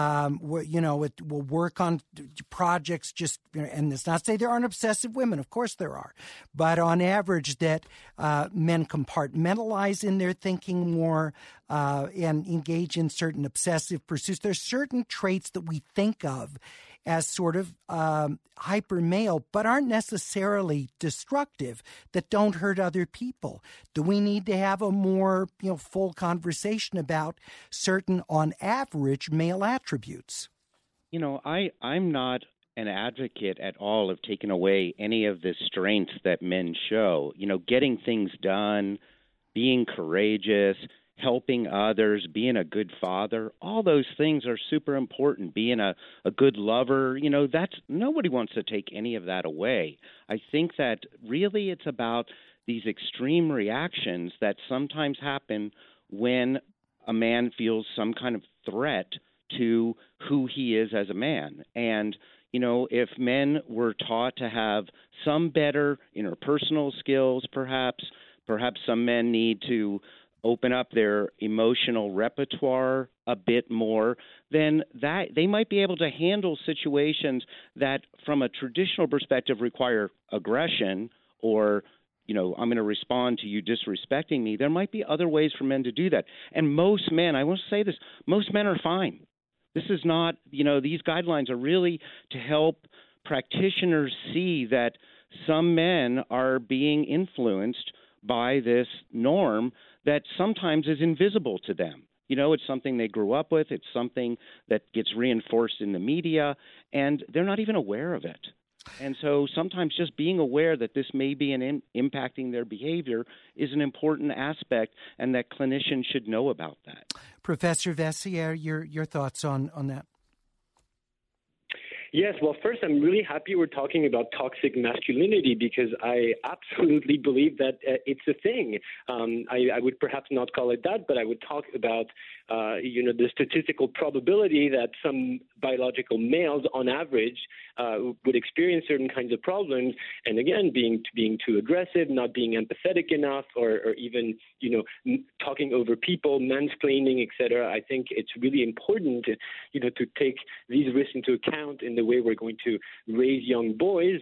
S3: It will work on projects and it's not to say there aren't obsessive women. Of course there are. But on average that men compartmentalize in their thinking more and engage in certain obsessive pursuits. There's certain traits that we think of as sort of hyper male, but aren't necessarily destructive, that don't hurt other people. Do we need to have a more full conversation about certain, on average, male attributes?
S13: I'm not an advocate at all of taking away any of the strengths that men show. Getting things done, being courageous, helping others, being a good father, all those things are super important. Being a good lover, that's nobody wants to take any of that away. I think that really it's about these extreme reactions that sometimes happen when a man feels some kind of threat to who he is as a man. And if men were taught to have some better interpersonal skills, perhaps some men need to open up their emotional repertoire a bit more, then that they might be able to handle situations that from a traditional perspective require aggression or, I'm going to respond to you disrespecting me. There might be other ways for men to do that. And most men, I want to say this, most men are fine. This is not, these guidelines are really to help practitioners see that some men are being influenced by this norm that sometimes is invisible to them. It's something they grew up with. It's something that gets reinforced in the media, and they're not even aware of it. And so sometimes just being aware that this may be impacting their behavior is an important aspect, and that clinicians should know about that.
S3: Professor Veissiere, your thoughts on that?
S14: Yes, well, first, I'm really happy we're talking about toxic masculinity because I absolutely believe that it's a thing. I would perhaps not call it that, but I would talk about, the statistical probability that some biological males, on average, would experience certain kinds of problems. And again, being too aggressive, not being empathetic enough, or even, talking over people, mansplaining, etc. I think it's really important, to take these risks into account in the way we're going to raise young boys.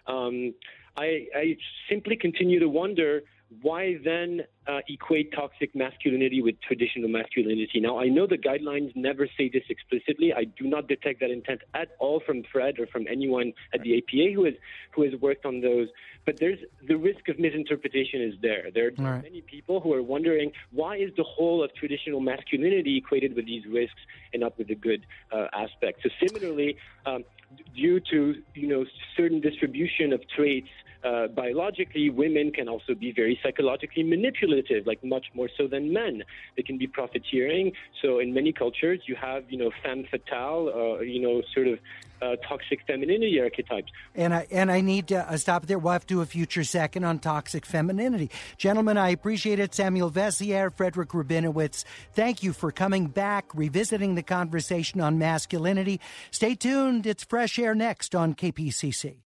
S14: I simply continue to wonder why then equate toxic masculinity with traditional masculinity. Now, I know the guidelines never say this explicitly. I do not detect that intent at all from Fred or from anyone at the APA who has worked on those. But there's the risk of misinterpretation is there. There are many people who are wondering, why is the whole of traditional masculinity equated with these risks and not with the good aspects? So similarly, due to certain distribution of traits, biologically, women can also be very psychologically manipulative, like much more so than men. They can be profiteering. So in many cultures, you have, femme fatale, sort of toxic femininity archetypes.
S3: And I need to stop there. We'll have to do a future second on toxic femininity. Gentlemen, I appreciate it. Samuel Veissiere, Frederic Rabinowitz, thank you for coming back, revisiting the conversation on masculinity. Stay tuned. It's Fresh Air next on KPCC.